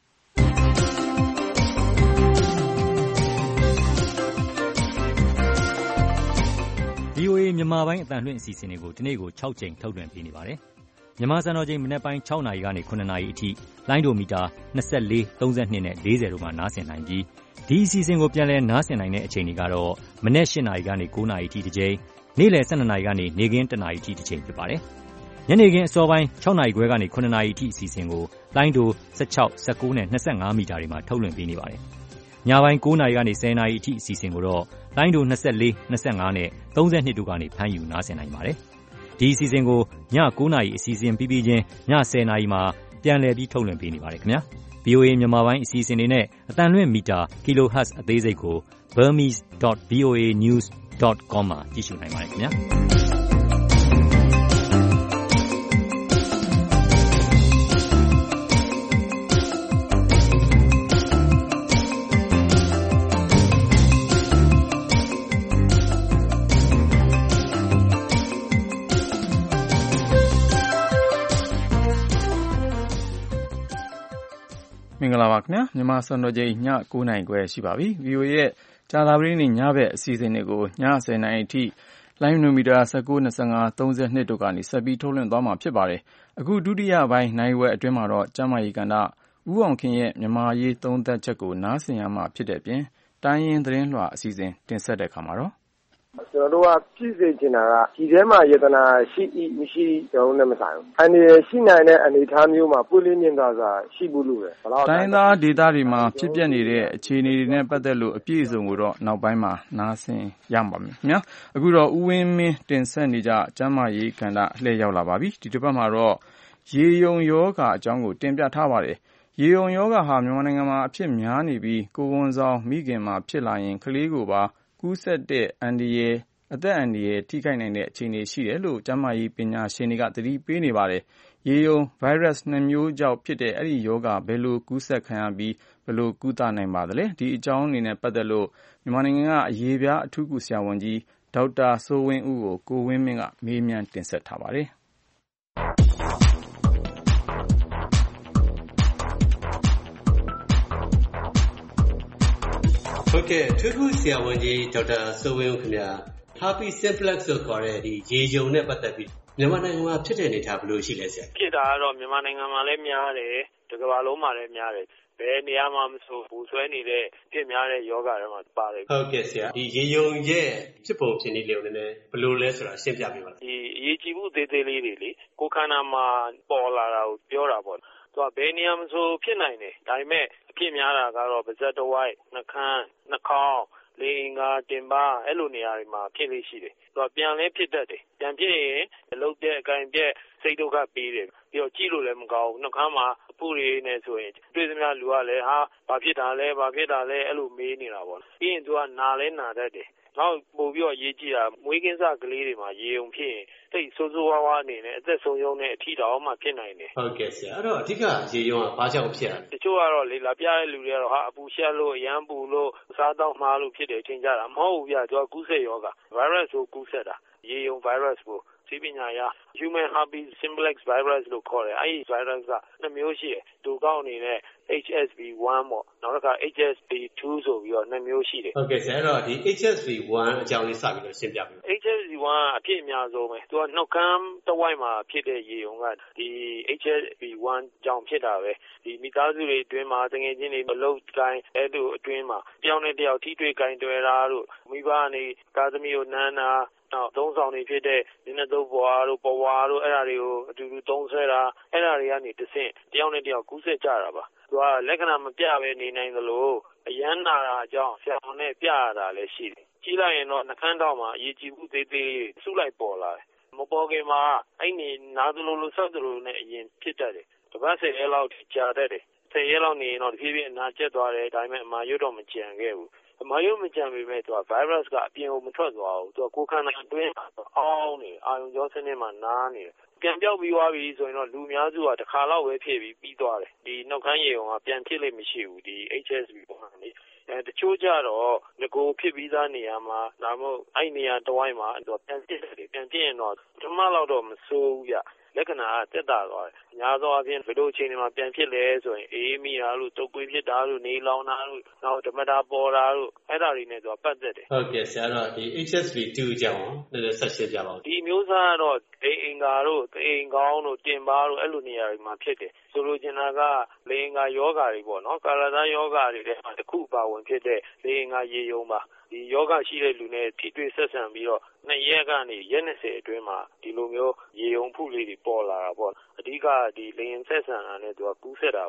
ဗွီအိုအေမြန်မာပိုင်းအသံလွှင့်အစီအစဉ်တွေကိုဒီနေ့ကို၆ကြိမ်ထုတ်လွှင့်ပေးနေပါတယ်။မြန်မာစံတော်ချိန်မနက်ပိုင်း၆နာရီကနေ၇နာရီအထိလိုင်းဒိုမီတာ၂၄၊၃၂နဲ့၄၀တို့မှာနားဆင်နိုင်ပြီးဒီအစီအစဉ်ကိုပြန်လည်နားဆင်နိုင်တဲ့အချိန်တွေကတော့မနက်၈နာရီကနေ၉နာရီအထိတစ်ကြိမ်နေ့လယ်၁၂နာရီကနေနေ့ခင်း၁နာရီအထိတစ်ချိန်ဖြစ်ပါတယ်။ညနေခင်းအစောပိုင်း၆နာရီခွဲကနေ၇နာရီအထိအစီအစဉ်ကိုလိုင်းဒို၁၆၊၁၉နဲ့၂၅မီတာတွေမှာထုတ်လွှင့်ပေးနေပါတယ်။ညပိုင်း၉နာရီကနေ၁၀နာရီအထိအစီအစဉ်ကိုတော့လိုင်းဒို၂၄၊၂၅နဲ့၃၂တို့ကနေဖမ်းယူနားဆင်နိုင်ပါတယ်။ဒီအစီအစဉ်ကိုည၉နာရီအစီအစဉ်ပြီးပြီးချင်းည၁၀နာရီမှာပြန်လည်ပြီးထုတ်လွှင့်ပေးနေပါတယ်ခင်ဗျာ။ ဗွီအိုအေ မြန်မာပိုင်းအစီအစဉ်တွေနဲ့အသံလွှင့်မီတာ Kilohertz အသေးစိတ်ကို burmese dot v o a news dot com မှာကြည့်ရှုနိုင်ပါတယ်ခင်ဗျာ။မင်္ဂလာပါခင်ဗျာမြန်မာစံတော်ချိန်ည၉နာရီခွဲရှိပါပြီ ဗီအိုအေ ရဲ့ကြာသပတေးနေ့ညဘက်အစီအစဉ်တွေကိုည၁၀နာရီအထိလိုင်းနိုမီတာ၁၉ ၂၅ ၃၂တို့ကနေဆက်ပြီးထုတ်လွှင့်သွားမှာဖြစ်ပါတယ်အခုဒုတိယပိုင်းနိုင်ဝက်အတွင်းမှာတော့ကျမကြီးကဏ္ဍဦးအောင်ခင်ရဲ့မြန်မာရေးသုံးသပ်ချက်ကိုနားဆင်ရမှာဖြစ်တဲ့ပြင်တိုင်းရင်းသတင်းလွှာအစီအစဉ်တင်ဆက်တဲ့အခါမှာတော့ကျွန်တော်တို့ကပြည်စေချင်တာကဒီထဲမှာယတနာရှိဤမရှိတော့နဲ့မဆိုင်ဘူးအနေရှိနိုင်တဲ့အနေအထားမျိုးမှာပွင့်လင်းမြင်သာစွာရှိဖို့လိုတယ်ဘယ်တော့တိုင်းသားဒေသတွေမှာဖြစ်ပျက်နေတဲ့အခြေအနေတွေနဲ့ပတ်သက်လို့အပြည့်အစုံကိုတော့နောက်ပိုင်းမှာနားဆင်ရမှာပါခင်ဗျာအခုတော့ဦးဝင်းမင်းတင်ဆက်နေကြကျမ်းမာရေးကဏ္ဍလှည့်ရောက်လာပါပြီဒီတစ်ပတ်မှာတော့ရေယုံယောဂအကြောင်းကိုတင်ပြထားပါတယ်ရေယုံယောဂဟာမြန်မာနိုင်ငံမှာအဖြစ်များနေပြီးကိုယ်ဝန်ဆောင်မိခင်မှာဖြစ်လာရင်ကလေးကိုပါကူးစက်တဲ့အန္တရာယ်အသက်အန္တရာယ်ထိခိုက်နိုင်တဲ့အခြေအနေရှိတယ်လို့ကျန်းမာရေးပညာရှင်တွေကသတိပေးနေပါတယ်။ရေယုံဗိုင်းရပ်စ်နှစ်မျိုးကြောင့်ဖြစ်တဲ့အဲ့ဒီရောဂါဘယ်လိုကူးစက်ခံရပြီးဘယ်လိုကုသနိုင်ပါသလဲ။ဒီအကြောင်းအနေနဲ့ပတ်သက်လို့မြန်မာနိုင်ငံကအရေးပြားအထူးကုဆရာဝန်ကြီးဒေါက်တာစိုးဝင်းဦးကိုကိုဝင်းမင်းကမေးမြန်းတင်ဆက်ထားပါတယ်။ဟုတ်ကဲ့ထွေးခုဆရာဝန်ကြီးဒေါက်တာစိုးဝင်းဦးခင်ဗျာ herpes simplex လို့ခေါ်တဲ့ဒီရေယုံနဲ့ပတ်သက်ပြီးမြန်မာနိုင်ငံမှာဖြစ်တဲ့အနေအထားဘယ်လိုရှိလဲဆရာဖြစ်တာကတော့မြန်မာနိုင်ငံမှာလည်းများတယ်တစ်ကမ္ဘာလုံးမှာလည်းများတယ်ဘယ်နေရာမှာမဆိုပူဆွဲနေတဲ့ဖြစ်များတဲ့ယောဂတွေမှာပါတယ်ဟုတ်ကဲ့ဆရာဒီရေယုံရဲ့ဖြစ်ပုံဖြစ်နည်းလေးကိုလည်းဘယ်လိုလဲဆိုတာရှင်းပြပေးပါလားဒီအရေးကြီးမှုသေးသေးလေးတွေလေကိုယ်ခန္ဓာမှာပေါ်လာတာကိုပြောတာပေါ့သူကဘယ်နေရာမှာဆိုဖြစ်နိုင်တယ်ဒါပေမဲ့အဖြစ်များတာကတော့ပါးစပ်တစ်ဝိုက်နှာခမ်းနှာခေါင်းလေအင်္ဂါတင်ပါအဲ့လိုနေရာတွေမှာဖြစ်လေးရှိတယ်သူကပြန်လဲဖြစ်တတ်တယ်ပြန်ဖြစ်ရင်အလုပ်တဲ့အကင်ပြက်စိတ်ဒုက္ခပေးတယ်ပြီးတော့ကြည့်လို့လည်းမကောင်းဘူးနှာခမ်းမှာအပူတွေနဲ့ဆိုရင်တွေ့သမျှလူကလည်းဟာဘာဖြစ်တာလဲဘာဖြစ်တာလဲအဲ့လိုမေးနေတာပေါ့ပြီးရင်သူကနာလဲနာတတ်တယ်နောက်ပို့ပြီးတော့ရေးကြည့်တာမွေးကင်းစကလေးတွေမှာရေုံဖြစ်ရင်တိတ်ဆိုးဆိုးဝါးဝါးအနေနဲ့အသက်ဆုံးရှုံးတဲ့အထီတောင်မှဖြစ်နိုင်တယ်ဟုတ်ကဲ့ဆရာအဲ့တော့အဓိကရေယုံကဘာကြောင့်ဖြစ်ရလဲတချို့ကတော့လေလာပြတဲ့လူတွေကတော့ဟာအပူရှက်လို့အရန်ပူလို့စားတော့မှားလို့ဖြစ်တယ်ထင်ကြတာမဟုတ်ဘူးပြသူကကူးစက်ရောဂါ virus ကိုကူးစက်တာရေယုံ virus ကိုသိပညာရ human herpes simplex virus လို့ခေါ်တယ်အဲဒီ virus ကနှစ်မျိုးရှိတယ်တူကောင်းအနေနဲ့ H S V one ပေါ့နောက်တစ်ခါ H S V two ဆိုပြီးတော့နှစ်မျိုးရှိတယ်ဟုတ်ကဲ့ဆရာအဲ့တော့ဒီ H S V one အကြောင်းလေးစပြီးတော့ရှင်းပြပေးပါ H S V one အဖြစ်အများဆုံးပဲသူကနှုတ်ခမ်းတစ်ဝိုက်မှာဖြစ်တဲ့ရေယုံကဒီ H S V one ကြောင့်ဖြစ်တာပဲဒီမိသားစုတွေအတွင်းမှာတကယ်ချင်းတွေမလုပ်ကိုင်းအဲ့လိုအတွင်းမှာတယောက်နဲ့တယောက်ထိတွေ့ကိုင်းတွေ့တာတို့မိဘကနေကာသမီးကိုနမ်းတာနောက်သုံးဆောင်တွေဖြစ်တဲ့ဒီနေ့သုံးဘွားတို့ပဝါတို့အဲ့ဒါတွေကိုအတူတူသုံးဆွဲတာအဲ့ဒါတွေကနေတစ်ဆင့်တယောက်နဲ့တယောက်ကူးစက်ကြတာပါသူကလက္ခဏာမပြဘဲနေနိုင်သလိုအရန်နာတာအကြောင်းဆရာဝန်နဲ့ပြရတာလည်းရှိတယ်ကြည့်လိုက်ရင်တော့နှာခမ်းတောင်မှာအရေးကြီးမှုသေးသေးစုလိုက်ပေါ်လာတယ်မပေါ်ခင်မှာအဲ့ဒီနာသလိုလိုဆောက်သလိုနဲ့အရင်ဖြစ်တတ်တယ်တပတ်ဆယ်ရက်လောက်ကြာတတ်တယ်ဆယ်ရက်လောက်နေရင်တော့တဖြည်းဖြည်းအနာကျက်သွားတယ်ဒါပေမဲ့အမာရွတ်တော့မကြံခဲ့ဘူးအမာရုံမကြံပေမဲ့သူက virus ကအပြင်ကိုမထွက်သွားဘူးသူကကိုယ်ခန္ဓာအတွင်းအောင်းနေအာရုံကြောစနစ်မှာနားနေတယ်ပြန်ပြောက်ပြီးသွားပြီဆိုရင်တော့လူများစုကတစ်ခါလောက်ပဲဖြစ်ပြီးပြီးသွားတယ်ဒီနှုတ်ခမ်းရည်ကပြန်ဖြစ်လိမ့်မရှိဘူးဒီ H S V ပေါ့လေအဲတချို့ကြတော့ငကိုဖြစ်ပြီးသားနေရာမှာဒါမှမဟုတ်အဲ့နေရာတစ်ဝိုက်မှာသူပြန်ဖြစ်တယ်ပြန်ဖြစ်ရင်တော့ပထမလောက်တော့မဆိုးဘူးပြလက္ခဏာကတက်တာသွားတယ်။များသောအားဖြင့်ဘယ်လိုအချိန်တွေမှာပြန်ဖြစ်လဲဆိုရင်အေးမိတာလို့တုပ်ကွေးဖြစ်တာလို့နေလောင်တာလို့နောက်ဓမ္မတာပေါ်တာလို့အဲ့ဒါတွေနဲ့သူကပတ်သက်တယ်။ဟုတ်ကဲ့ဆရာတော့ဒီ H S V two ကြောင့်လည်းဆက်ရှင်းပြပါဦး။ဒီမျိုးစားကတော့လေအင်္ဂါတို့အိမ်ကောင်းတို့တင်ပါတို့အဲ့လိုနေရာတွေမှာဖြစ်တယ်။ဆိုလိုချင်တာကလေအင်္ဂါယောဂါတွေပေါ့နော်။ကာလသားယောဂါတွေထဲမှာတစ်ခုပါဝင်ဖြစ်တဲ့လေအင်္ဂါရေယုံပါဒီယောဂရှိတဲ့လူနဲ့ထိတွေ့ဆက်ဆံပြီးတော့နှစ်ရက်ကနေရက်၂၀အတွင်းမှာဒီလိုမျိုးရေယုံဖုလေးတွေပေါ်လာတာပေါ့အဓိကဒီလေရင်ဆက်ဆံတာနဲ့သူကကူးဆက်တာပါ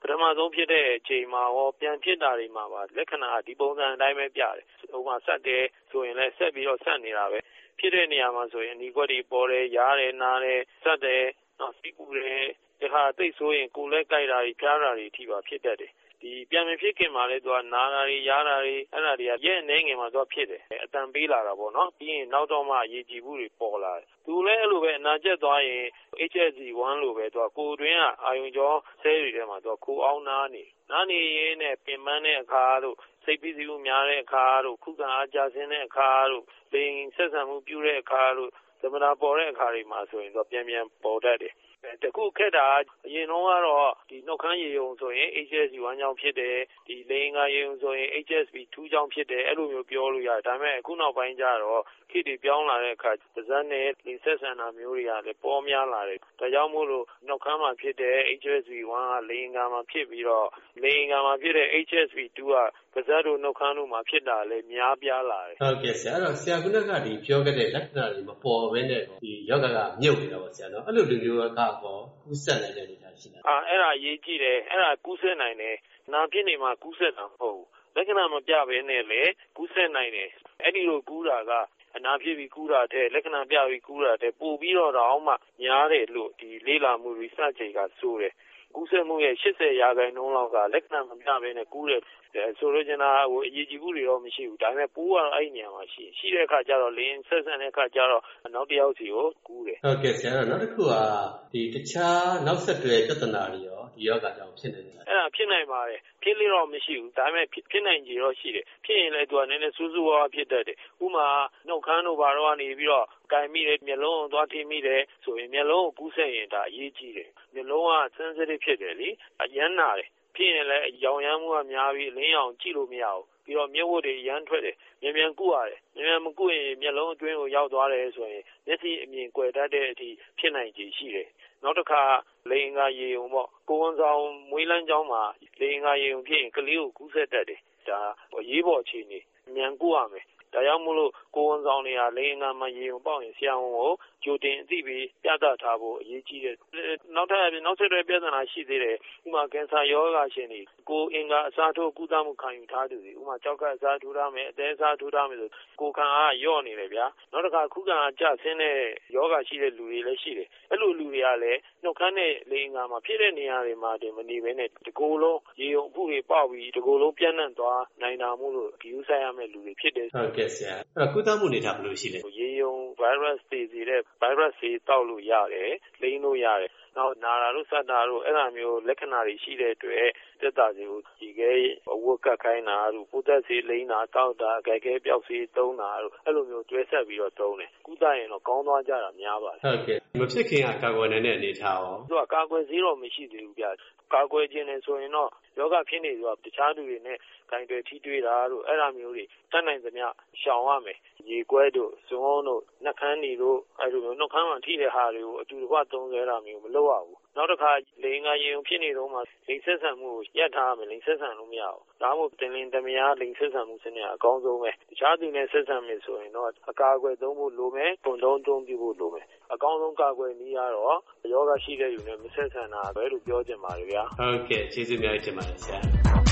ပထမဆုံးဖြစ်တဲ့အချိန်မှာရောပြန်ဖြစ်တာတွေမှာပါလက္ခဏာဒီပုံစံအတိုင်းပဲပြတယ်ဟိုမှာဆက်တယ်ဆိုရင်လည်းဆက်ပြီးတော့ဆက်နေတာပဲဖြစ်တဲ့နေရာမှာဆိုရင်အနီကွက်တွေပေါ်တယ်ရားတယ်နားတယ်ဆက်တယ်နော်စီးပူတယ်ဒီခါသိဆိုရင်ကိုယ်လည်းကြိုက်တာတွေဖျားတာတွေအထိပါဖြစ်တတ်တယ်ဒီပြန်မဖြစ်ခင်မှာလည်းသူကနာတာတွေရားတာတွေအဲ့ဒါတွေကရဲ့နေငယ်မှာသူကဖြစ်တယ်အတန်ပေးလာတာပေါ့နော်ပြီးရင်နောက်တော့မှအရေးကြီးမှုတွေပေါ်လာတယ်သူလည်းအဲ့လိုပဲအနာကျက်သွားရင် H S V one လိုပဲသူကကိုယ်တွင်းကအာယုံကြောဆဲတွေထဲမှာသူကခိုးအောင်နာနေနာနေရင်းနဲ့ပင်ပန်းတဲ့အခါတို့စိတ်ဖိစီးမှုများတဲ့အခါတို့ခုခံအားကျဆင်းတဲ့အခါတို့လိင်ဆက်ဆံမှုပြုတဲ့အခါတို့သမဏပေါ်တဲ့အခါတွေမှာဆိုရင်သူပြန်ပြန်ပေါ်တတ်တယ်တခုခက်တာအရင်တော့ကတော့ဒီနှုတ်ခမ်းရည်ုံဆိုရင် H S V one ကြောင့်ဖြစ်တယ်ဒီလိင်ကရည်ုံဆိုရင် H S V two ကြောင့်ဖြစ်တယ်အဲ့လိုမျိုးပြောလို့ရတယ်ဒါပေမဲ့အခုနောက်ပိုင်းကျတော့ခေတ်တွေပြောင်းလာတဲ့အခါပါးစပ်နဲ့လိင်ဆက်ဆံတာမျိုးတွေကလည်းပေါ်များလာတယ်ဒါကြောင့်မို့လို့နှုတ်ခမ်းမှာဖြစ်တဲ့ H S V one ကလိင်ကမှာဖြစ်ပြီးတော့လိင်ကမှာဖြစ်တဲ့ H S V two ကပါးစပ်တို့နှုတ်ခမ်းတို့မှာဖြစ်တာလည်းများပြားလာတယ်ဟုတ်ကဲ့ဆရာအဲ့တော့ဆရာကလည်းကဒီပြောခဲ့တဲ့လက္ခဏာတွေမပေါ်ဘဲနဲ့ဒီယောဂကမြုပ်နေတာပေါ့ဆရာနော်အဲ့လိုလူမျိုးကတော့ကူးစက်နိုင်တဲ့အနေအထားရှိတယ်အာအဲ့ဒါရေးကြည့်တယ်အဲ့ဒါကူးစက်နိုင်တယ်နာဖြစ်နေမှာကူးစက်တာမဟုတ်ဘူးလက္ခဏာမပြဘဲနဲ့လေကူးစက်နိုင်တယ်အဲ့ဒီလိုကူးတာကအနာဖြစ်ပြီးကူးတာတဲ့လက္ခဏာပြပြီးကူးတာတဲ့ပို့ပြီးတော့တော့မှများတယ်လို့ဒီလေးလာမှု research တွေကဆိုတယ်ကူးစက်မှုရဲ့eightyရာခိုင်နှုန်းလောက်ကလက္ခဏာမပြဘဲနဲ့ကူးတယ်ဆိုလိုချင်တာဟိုအရေးကြီးမှုတွေတော့မရှိဘူးဒါပေမဲ့ပိုးကတော့အဲ့ဒီနေရာမှာရှိရှိတဲ့အခါကျတော့လင်းဆက်ဆံတဲ့အခါကျတော့နောက်တစ်ယောက်စီကိုကူးတယ်ဟုတ်ကဲ့ဆရာနောက်တစ်ခုကဒီတခြားနောက်ဆက်တွဲပြဿနာတွေရောဒီယောဂကြောင့်ဖြစ်နေတယ်အဲ့ဒါဖြစ်နိုင်ပါတယ်ဖြစ်လို့တော့မရှိဘူးဒါပေမဲ့ဖြစ်နိုင်ကြတော့ရှိတယ်ဖြစ်ရင်လည်းသူကနည်းနည်းစူးစူးဝါးဖြစ်တတ်တယ်ဥမာနှုတ်ခမ်းတို့ဘာတော့ကနေပြီးတော့ကင်မိတယ်မျက်လုံးကိုသွားထိမိတယ်ဆိုရင်မျက်လုံးကိုကူးဆက်ရင်ဒါအရေးကြီးတယ်မျက်လုံးက sensitive ဖြစ်တယ်လေအရမ်းနာတယ်ဖြစ်ရင်လည်းရောင်ရမ်းမှုကများပြီးလင်းအောင်ကြည့်လို့မရဘူးပြီးတော့မျက်ဝတ်တွေရမ်းထွက်တယ်မြန်မြန်ကုရတယ်မြန်မြန်မကုရင်မျက်လုံးအတွင်းကိုရောက်သွားတယ်ဆိုရင်မျက်စိအမြင်ကွယ်တတ်တဲ့အထိဖြစ်နိုင်ခြေရှိတယ်နောက်တစ်ခါလိင်္ဂါရေုံပေါ့ကိုဝန်ဆောင်မွေးလန်းကျောင်းမှာလိင်္ဂါရေုံဖြစ်ရင်ကလေးကိုကူးဆက်တတ်တယ်ဒါအရေးပေါ်အခြေအနေမြန်ကုရမယ်ဒါကြောင့်မို့လို့ကိုဝန်ဆောင်တွေကလိင်္ဂါမှာရေုံပေါက်ရင်ဆရာဝန်ကိုကြိုတင်အသိပေးပြသထားဖို့အရေးကြီးတယ်နောက်ထပ်နောက်ဆက်တွဲပြဿနာရှိသေးတယ်ဥပမာကင်ဆာရောဂါရှင်တွေကိုအင်္ဂါအစားထိုးကုသမှုခံယူထားသူတွေဥပမာကြောက်ကအစားထိုးထားမယ်အသေးအစားထိုးထားမယ်ဆိုကိုခံအားညော့နေတယ်ဗျာနောက်တစ်ခါခုခံအားကျဆင်းတဲ့ရောဂါရှိတဲ့လူတွေလည်းရှိတယ်အဲ့လိုလူတွေကလည်းနှုတ်ခမ်းတဲ့လိင်္ဂါမှာဖြစ်တဲ့နေရာတွေမှာတင်မနေဘဲနဲ့ဒီကိုယ်လုံးရေုံအဖုတွေပေါက်ပြီးဒီကိုယ်လုံးပြန့်နှံ့သွားနိုင်တာမို့လို့ဒီဥဆိုင်ရမယ့်လူတွေဖြစ်တယ်ဟုတ်ကဲ့ဆရာအဲ့တော့ကုသမှုနေတာဘယ်လိုရှိလဲရေုံ virus တွေစီတဲ့ virus တွေတောက်လို့ရတယ်လိမ့်လို့ရတယ်နောက်နာတာတို့စတာတို့အဲ့လိုမျိုးလက္ခဏာတွေရှိတဲ့အတွက်တက်တာစီကိုဒီကဲအဝတ်ကတ်ခိုင်းတာတို့ပိုးသက်စီလိမ့်တာတောက်တာအကြိုက်ကဲပြောက်စီသုံးတာတို့အဲ့လိုမျိုးတွဲဆက်ပြီးတော့သုံးတယ်ကုသရင်တော့ကောင်းသွားကြတာများပါတယ်ဟုတ်ကဲ့မဖြစ်ခင်ကကာကွယ်နိုင်တဲ့အနေထားရောသူကကာကွယ်ဆေးတော့မရှိသေးဘူးဗျကာကွယ်ခြင်းနဲ့ဆိုရင်တော့ယောဂဖြစ်နေဆိုတာတခြားလူတွေနဲ့ဂိုင်တွေထိတွေ့တာတို့အဲ့လိုမျိုးတွေတတ်နိုင်သမျှရှောင်ရမယ်ရေကွဲတို့ဇွန်းတို့နှက်ခမ်းတွေတို့အဲ့လိုမျိုးနှုတ်ခမ်းမှာထိတဲ့ဟာတွေကိုအတူတကွသုံးဆွဲတာမျိုးမလုပ်ရဘူးနောက်တစ်ခါလိင်္ဂါရေုံဖြစ်နေတော့မှလိင်ဆက်ဆံမှုကိုရပ်ထားရမယ်လိင်ဆက်ဆံလို့မရဘူးဒါမှမဟုတ်တင်လင်းတမယားလိင်ဆက်ဆံမှုစနစ်အကောင်းဆုံးပဲတခြားသူနဲ့ဆက်ဆံမယ်ဆိုရင်တော့အကာအကွယ်သုံးဖို့လိုမယ်ပုံလုံးသုံးပြဖို့လိုမယ်အကောင်းဆုံးကာကွယ်နည်းကတော့ယောဂရှိတဲ့လူနဲ့မဆက်ဆံတာပဲလို့ပြောချင်ပါတယ်ဗျာဟုတ်ကဲ့ကျေးဇူးများတင်ပါတယ်ဆရာ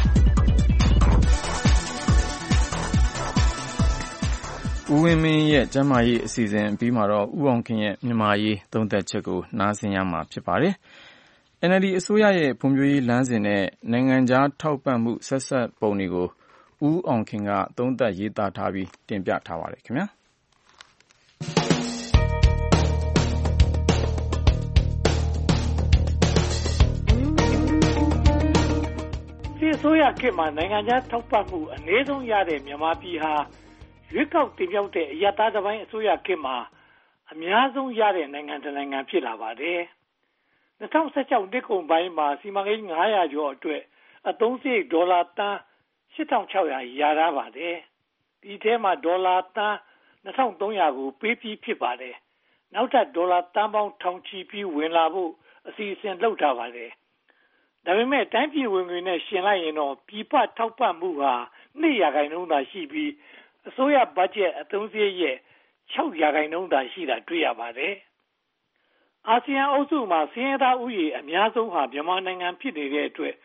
ဦးဝင်းမင်းရဲ့ကျန်းမာရေးအစီအစဉ်အပြီးမှာတော့ဦးအောင်ခင်ရဲ့မြန်မာရေးသုံးသပ်ချက်ကိုနားဆင်ရမှာဖြစ်ပါတယ်။ N L D အစိုးရရဲ့ဖွံ့ဖြိုးရေးလမ်းစဉ်နဲ့နိုင်ငံခြားထောက်ပံ့မှုဆက်စပ်ပုံတွေကိုဦးအောင်ခင်ကသုံးသပ်ရေးသားထားပြီးတင်ပြထားပါတယ်ခင်ဗျာ။ဒီအစိုးရခေတ်မှာနိုင်ငံခြားထောက်ပံ့မှုအနည်းဆုံးရတဲ့မြန်မာပြည်ဟာရွေးကောက်တင်မြှောက်တဲ့အယက်သားတစ်ပိုင်းအစိုးရခေတ်မှာအများဆုံးရတဲ့နိုင်ငံတစ်နိုင်ငံဖြစ်လာပါတယ်။၂၀၁၆နှစ်ကုန်ပိုင်းမှာစီမံကိန်းငါးရာကျော်အတွက်အသုံးစရိတ်ဒေါ်လာသန်းရှစ်ထောင်ခြောက်ရာရထားပါတယ်။ဒီထဲမှာဒေါ်လာသန်းနှစ်ထောင်သုံးရာကိုပေးပြီးဖြစ်ပါတယ်။နောက်ထပ်ဒေါ်လာသန်းပေါင်းထောင်ချီပြီးဝင်လာဖို့အစီအစဉ်လုပ်ထားပါတယ်။ဒါပေမဲ့တိုင်းပြည်ဝင်ငွေနဲ့ရှင်လိုက်ရင်တော့ပြည်ပထောက်ပံ့မှုဟာနှစ်ရာခိုင်နှုန်းသာရှိပြီးအစိုးရဘတ်ဂျက်အသုံးစရိတ်ရဲ့ခြောက်ရာခိုင်နှုန်းသာရှိတာတွေ့ရပါတယ်။အာဆီယံအုပ်စုမှာဆင်းရဲသားဥယေအများဆုံးဟာမြန်မာနိုင်ငံဖြစ်နေတဲ့အတွက်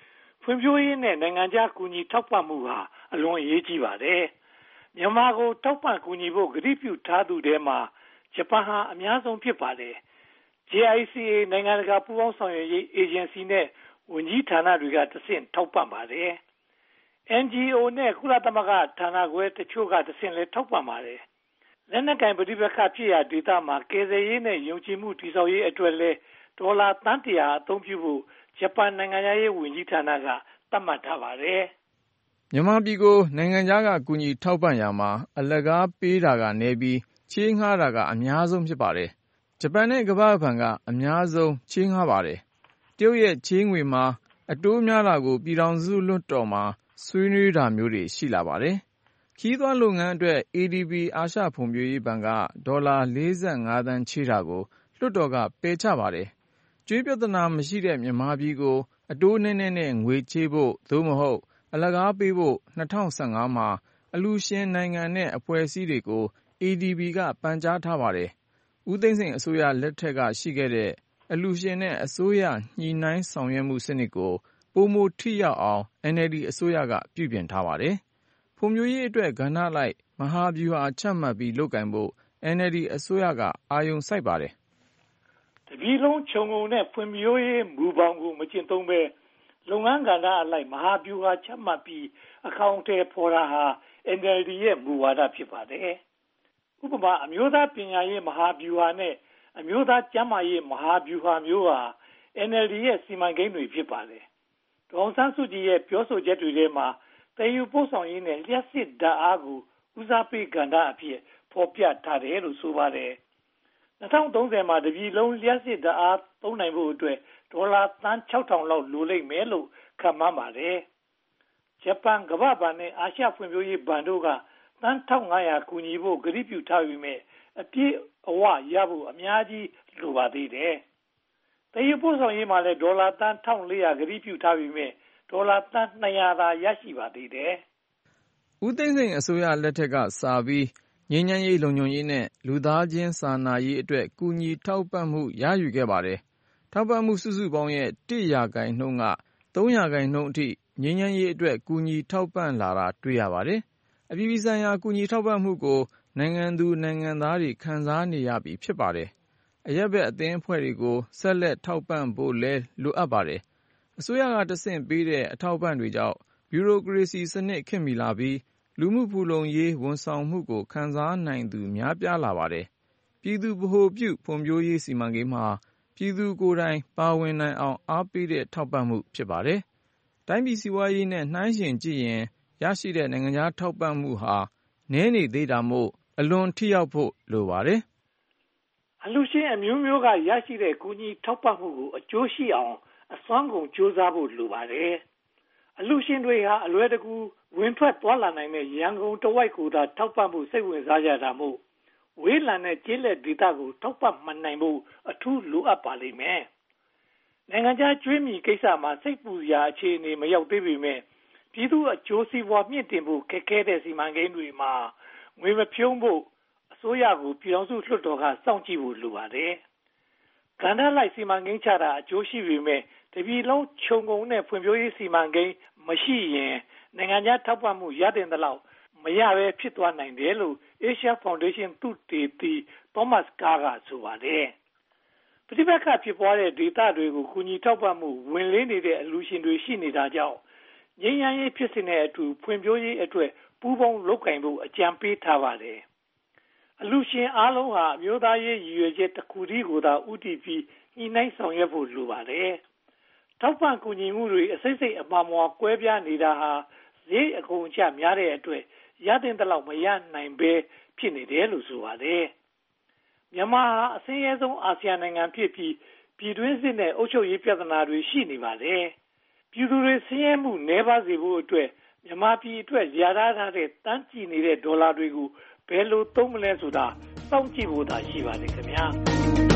ဖွံ့ဖြိုးရေးနဲ့နိုင်ငံခြားကူညီထောက်ပံ့မှုဟာအလွန်အရေးကြီးပါတယ်။မြန်မာကိုထောက်ပံ့ကူညီဖို့ကတိပြုထားသူတွေမှာဂျပန်ဟာအများဆုံးဖြစ်ပါတယ်။ ဂျေ အိုင် စီ အေ နိုင်ငံတကာပူးပေါင်းဆောင်ရွက်ရေးအေဂျင်စီနဲ့ဝန်ကြီးဌာနတွေကတဆင့်ထောက်ပံ့ပါတယ်။ အန် ဂျီ အို နဲ့ကုလသမဂ္ဂဌာနခွဲတချို့ကတဆင့်လည်းထောက်ပံ့ပါတယ်။လက်နက်ကိုင်ပဋိပက္ခဖြစ်ရာဒေသမှာကယ်ဆယ်ရေးနဲ့ယုံကြည်မှုတည်ဆောက်ရေးအတွက်လည်းဒေါ်လာသန်းတရာအသုံးပြုဖို့ဂျပန်နိုင်ငံခြားရေးဝန်ကြီးဌာနကသတ်မှတ်ထားပါတယ်။မြန်မာပြည်ကိုနိုင်ငံခြားကကူညီထောက်ပံ့ရာမှာအလကားပေးတာကနည်းပြီးချေးငှားတာကအများဆုံးဖြစ်ပါတယ်။ဂျပန်နဲ့ကမ္ဘာ့ဘဏ်ကအများဆုံးချေးငှားပါတယ်။တရုတ်ရဲ့ချေးငွေမှာအတိုးများတာကိုပြည်ထောင်စုလွှတ်တော်မှာဆွေးနွေးတာမျိုးတွေရှိလာပါတယ်။ခရီးသွားလုပ်ငန်းအတွက် အေ ဒီ ဘီ အာရှဖွံ့ဖြိုးရေးဘဏ်ကဒေါ်လာလေးဆယ့်ငါးသန်းချေးတာကိုလွှတ်တော်ကပယ်ချပါတယ်။ကြွေးပြဿနာမရှိတဲ့မြန်မာပြည်ကိုအတိုးနည်းနည်းနဲ့ငွေချေးဖို့သို့မဟုတ်အလကားပေးဖို့၂၀၁၅မှာအလှူရှင်နိုင်ငံနဲ့အဖွဲ့အစည်းတွေကို အေ ဒီ ဘီ ကပန်ကြားထားပါတယ်။ဦးသိန်းစိန်အစိုးရလက်ထက်ကရှိခဲ့တဲ့အလှူရှင်နဲ့အစိုးရညှိနှိုင်းဆောင်ရွက်မှုစနစ်ကိုပိုမိုထိရောက်အောင် အန် အယ်လ် ဒီ အစိုးရကပြုပြင်ထားပါတယ်။ဖွံ့ဖြိုးရေးအတွက်ကဏ္ဍလိုက်မဟာဗျူဟာချမှတ်ပြီးလုပ်ကိုင်ဖို့ အန် အယ်လ် ဒီ အစိုးရကအာရုံစိုက်ပါတယ်။တပြည်လုံးခြုံငုံတဲ့ဖွံ့ဖြိုးရေးမူဘောင်ကိုမကျင့်သုံးဘဲလုပ်ငန်းကဏ္ဍအလိုက်မဟာဗျူဟာချမှတ်ပြီးအကောင်အထည်ဖော်တာဟာ အန် အယ်လ် ဒီ ရဲ့မူဝါဒဖြစ်ပါတယ်။ဥပမာအမျိုးသားပညာရေးမဟာဗျူဟာနဲ့အမျိုးသားကျန်းမာရေးမဟာဗျူဟာမျိုးဟာ အန် အယ်လ် ဒီ ရဲ့စီမံကိန်းတွေဖြစ်ပါတယ်။ဒေါ်အောင်ဆန်းစုကြည်ရဲ့ပြောဆိုချက်တွေထဲမှာသယ်ယူပို့ဆောင်ရေးနဲ့လျှပ်စစ်ဓါတ်အားကိုဦးစားပေးကဏ္ဍအဖြစ်ဖော်ပြထားတယ်လို့ဆိုပါတယ်။၂၀၃၀မှာတပြည်လုံးလျှပ်စစ်ဓါတ်အားသုံးနိုင်ဖို့အတွက်ဒေါ်လာသန်းခြောက်ထောင်လောက်လိုလိမ့်မယ်လို့ခန့်မှန်းပါတယ်။ဂျပန်ကမ္ဘာ့ဘဏ်နဲ့အာရှဖွံ့ဖြိုးရေးဘဏ်တို့ကသန်းတစ်ထောင်ငါးရာကူညီဖို့ကတိပြုထားပေမဲ့အပြည့်အဝရဖို့အများကြီးလိုပါသေးတယ်။သယ်ယူပို့ဆောင်ရေးမှာလည်းဒေါ်လာသန်းတစ်ထောင်လေးရာကတိပြုထားပေမဲ့ဒေါ်လာသန်းနှစ်ရာသာရရှိပါသေးတယ်။ဦးသိန်းစိန်အစိုးရလက်ထက်ကစပြီးငြိမ်းချမ်းရေးလုံခြုံရေးနဲ့လူသားချင်းစာနာရေးအတွက်ကူညီထောက်ပံ့မှုရယူခဲ့ပါတယ်။ထောက်ပံ့မှုစုစုပေါင်းရဲ့တစ်ရာခိုင်နှုန်းကသုံးရာခိုင်နှုန်းအထိငြိမ်းချမ်းရေးအတွက်ကူညီထောက်ပံ့လာတာတွေ့ရပါတယ်။အပြည်ပြည်ဆိုင်ရာကူညီထောက်ပံ့မှုကိုနိုင်ငံသူနိုင်ငံသားတွေခံစားနေရပြီဖြစ်ပါတယ်။အရပ်ဘက်အသင်းအဖွဲ့တွေကိုဆက်လက်ထောက်ပံ့ဖို့လည်းလိုအပ်ပါတယ်။အစိုးရကတဆင့်ပေးတဲ့အထောက်ပံ့တွေကြောင့်ဗျူရိုကရေစီစနစ်ခေတ်မီလာပြီးလူမှုဖူလုံရေးဝန်ဆောင်မှုကိုခံစားနိုင်သူများပြားလာပါတယ်။ပြည်သူဗဟိုပြုဖွံ့ဖြိုးရေးစီမံကိန်းမှာပြည်သူကိုယ်တိုင်ပါဝင်နိုင်အောင်အားပေးတဲ့ထောက်ပံ့မှုဖြစ်ပါတယ်။တိုင်းပြည်စီးပွားရေးနဲ့နှိုင်းယှဉ်ကြည့်ရင်ရရှိတဲ့နိုင်ငံခြားထောက်ပံ့မှုဟာနည်းနေသေးတာမို့အလွန်ထိရောက်ဖို့လိုပါတယ်။အလှူရှင်အမျိုးမျိုးကရရှိတဲ့ကူညီထောက်ပံ့မှုကိုအကျိုးရှိအောင်အစွမ်းကုန်ကြိုးစားဖို့လိုပါတယ်။အလှူရှင်တွေဟာအလွယ်တကူဝင်ထွက်သွားလာနိုင်တဲ့ရန်ကုန်တဝိုက်ကိုသာထောက်ပံ့ဖို့စိတ်ဝင်စားကြတာမို့ဝေးလံတဲ့ကျေးလက်ဒေသကိုထောက်ပံ့မှန်နိုင်ဖို့အထူးလိုအပ်ပါလိမ့်မယ်။နိုင်ငံခြားကျွေးမြီကိစ္စမှာစိတ်ပူရာအခြေအနေမရောက်သေးပေမဲ့ပြည်သူအကျိုးစီးပွားမြင့်တင်ဖို့ခက်ခဲတဲ့စီမံကိန်းတွေမှာငွေမဖြုံးဖို့အစိုးရကိုပြည်ထောင်စုလွှတ်တော်ကစောင့်ကြည့်ဖို့လိုပါတယ်။ကဏ္ဍလိုက်စီမံကိန်းချတာအကျိုးရှိပေမဲ့တပြည်လုံးခြုံငုံတဲ့ဖွံ့ဖြိုးရေးစီမံကိန်းမရှိရင်နိုင်ငံခြားထောက်ပံ့မှုရတဲ့လောက်မရဘဲဖြစ်သွားနိုင်တယ်လို့ Asia Foundation သုတေသီ Thomas Carr ကဆိုပါတယ်။ပဋိပက္ခဖြစ်ပွားတဲ့ဒေသတွေကိုကူညီထောက်ပံ့မှုဝင်လေးနေတဲ့အလှူရှင်တွေရှိနေတာကြောင့်ငြိမ်းချမ်းရေးဖြစ်စဉ်နဲ့အတူဖွံ့ဖြိုးရေးအတွက်ပူးပေါင်းလုပ်ကိုင်ဖို့အကြံပေးထားပါတယ်။အလှူရှင်အားလုံးဟာအမျိုးသားရေးရည်ရွယ်ချက်တစ်ခုတည်းကိုသာဦးတည်ပြီးညှိနှိုင်းဆောင်ရွက်ဖို့လိုပါတယ်။ထောက်ပံ့ကူညီမှုတွေအစိမ့်စိမ့်အမှားမှားကွဲပြားနေတာဟာဈေးအကုန်အကျများတဲ့အတွက်ရတဲ့လောက်မရနိုင်ဘဲဖြစ်နေတယ်လို့ဆိုပါတယ်။မြန်မာဟာအဆင်းရဲဆုံးအာဆီယံနိုင်ငံဖြစ်ပြီးပြည်တွင်းစစ်နဲ့အုပ်ချုပ်ရေးပြဿနာတွေရှိနေပါတယ်။ပြည်သူတွေဆင်းရဲမှုနည်းပါးစေဖို့အတွက်မြန်မာပြည်အတွက်ရထားထားတဲ့တန်းကြည့်နေတဲ့ဒေါ်လာတွေကိုဘယ်လိုသုံးမလဲဆိုတာစောင့်ကြည့်ဖို့သာရှိပါတယ်ခင်ဗျာ။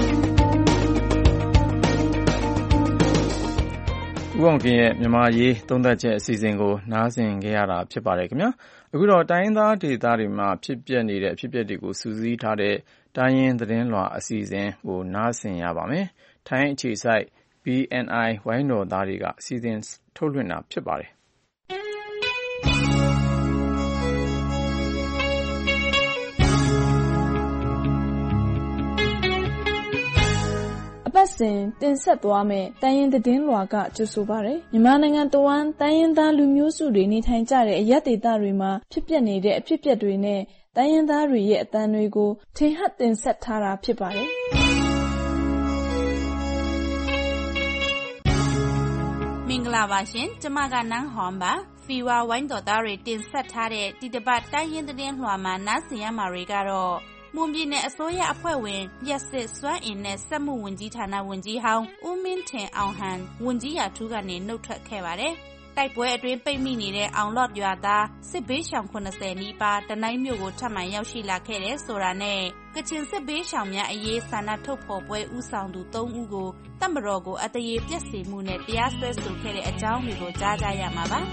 ဦးအောင်ခင်ရဲ့မြန်မာရေးသုံးသပ်ချက်အစီအစဉ်ကိုနားဆင်ကြရတာဖြစ်ပါတယ်ခင်ဗျာအခုတော့တိုင်းရင်းသားဒေသတွေမှာဖြစ်ပျက်နေတဲ့အဖြစ်အပျက်တွေကိုစူးစီးထားတဲ့တိုင်းရင်းသတင်းလွှာအစီအစဉ်ကိုနားဆင်ရပါမယ်ထိုင်းအခြေစိုက် ဘီ အန် အိုင် ဝိုင်းတော်သားတွေကအစီအစဉ်ထထုတ်လွှင့်တာဖြစ်ပါတယ်အပတ်စဉ်တင်ဆက်သွားမယ့်တိုင်းရင်းသတင်းလွှာကကြိုဆိုပါရယ်မြန်မာနိုင်ငံတဝန်းတိုင်းရင်းသားလူမျိုးစုတွေနေထိုင်ကြတဲ့အရပ်ဒေသတွေမှာဖြစ်ပျက်နေတဲ့အဖြစ်အပျက်တွေနဲ့တိုင်းရင်းသားတွေရဲ့အသံတွေကိုထင်ဟပ်တင်ဆက်ထားတာဖြစ်ပါတယ်မင်္ဂလာပါရှင်ကျမကနန်းဟွန်ပါဖီဝါဝိုင်းတော်သားတွေတင်ဆက်ထားတဲ့ဒီတစ်ပတ်တိုင်းရင်းသတင်းလွှာမှာနားဆင်ရမှာတွေကတော့မွန်ပြည်နယ်အစိုးရအဖွဲ့ဝင်လျှက်စစ်စွမ်းအင်နဲ့စက်မှုဝန်ကြီးဌာနဝန်ကြီးဟောင်းဦးမင်းထင်အောင်ဟန်ဝန်ကြီးရာထူးကနေနှုတ်ထွက်ခဲ့ပါတယ်။တိုက်ပွဲအတွင်းပိတ်မိနေတဲ့အောင်လော့ရွာသားစစ်ဘေးရှောင်ခုနှစ်ဆယ်နီးပါးတနိုင်းမြို့ကိုထပ်မံရောက်ရှိလာခဲ့တဲ့ဆိုတာနဲ့ကချင်စစ်ဘေးရှောင်များအရေးဆန္ဒထုတ်ဖော်ပွဲဦးဆောင်သူသုံးဦးကိုတပ်မတော်ကိုအတရေပြက်စီမှုနဲ့တရားစွဲဆိုခဲ့တဲ့အကြောင်းတွေကိုကြားကြရမှာပါ။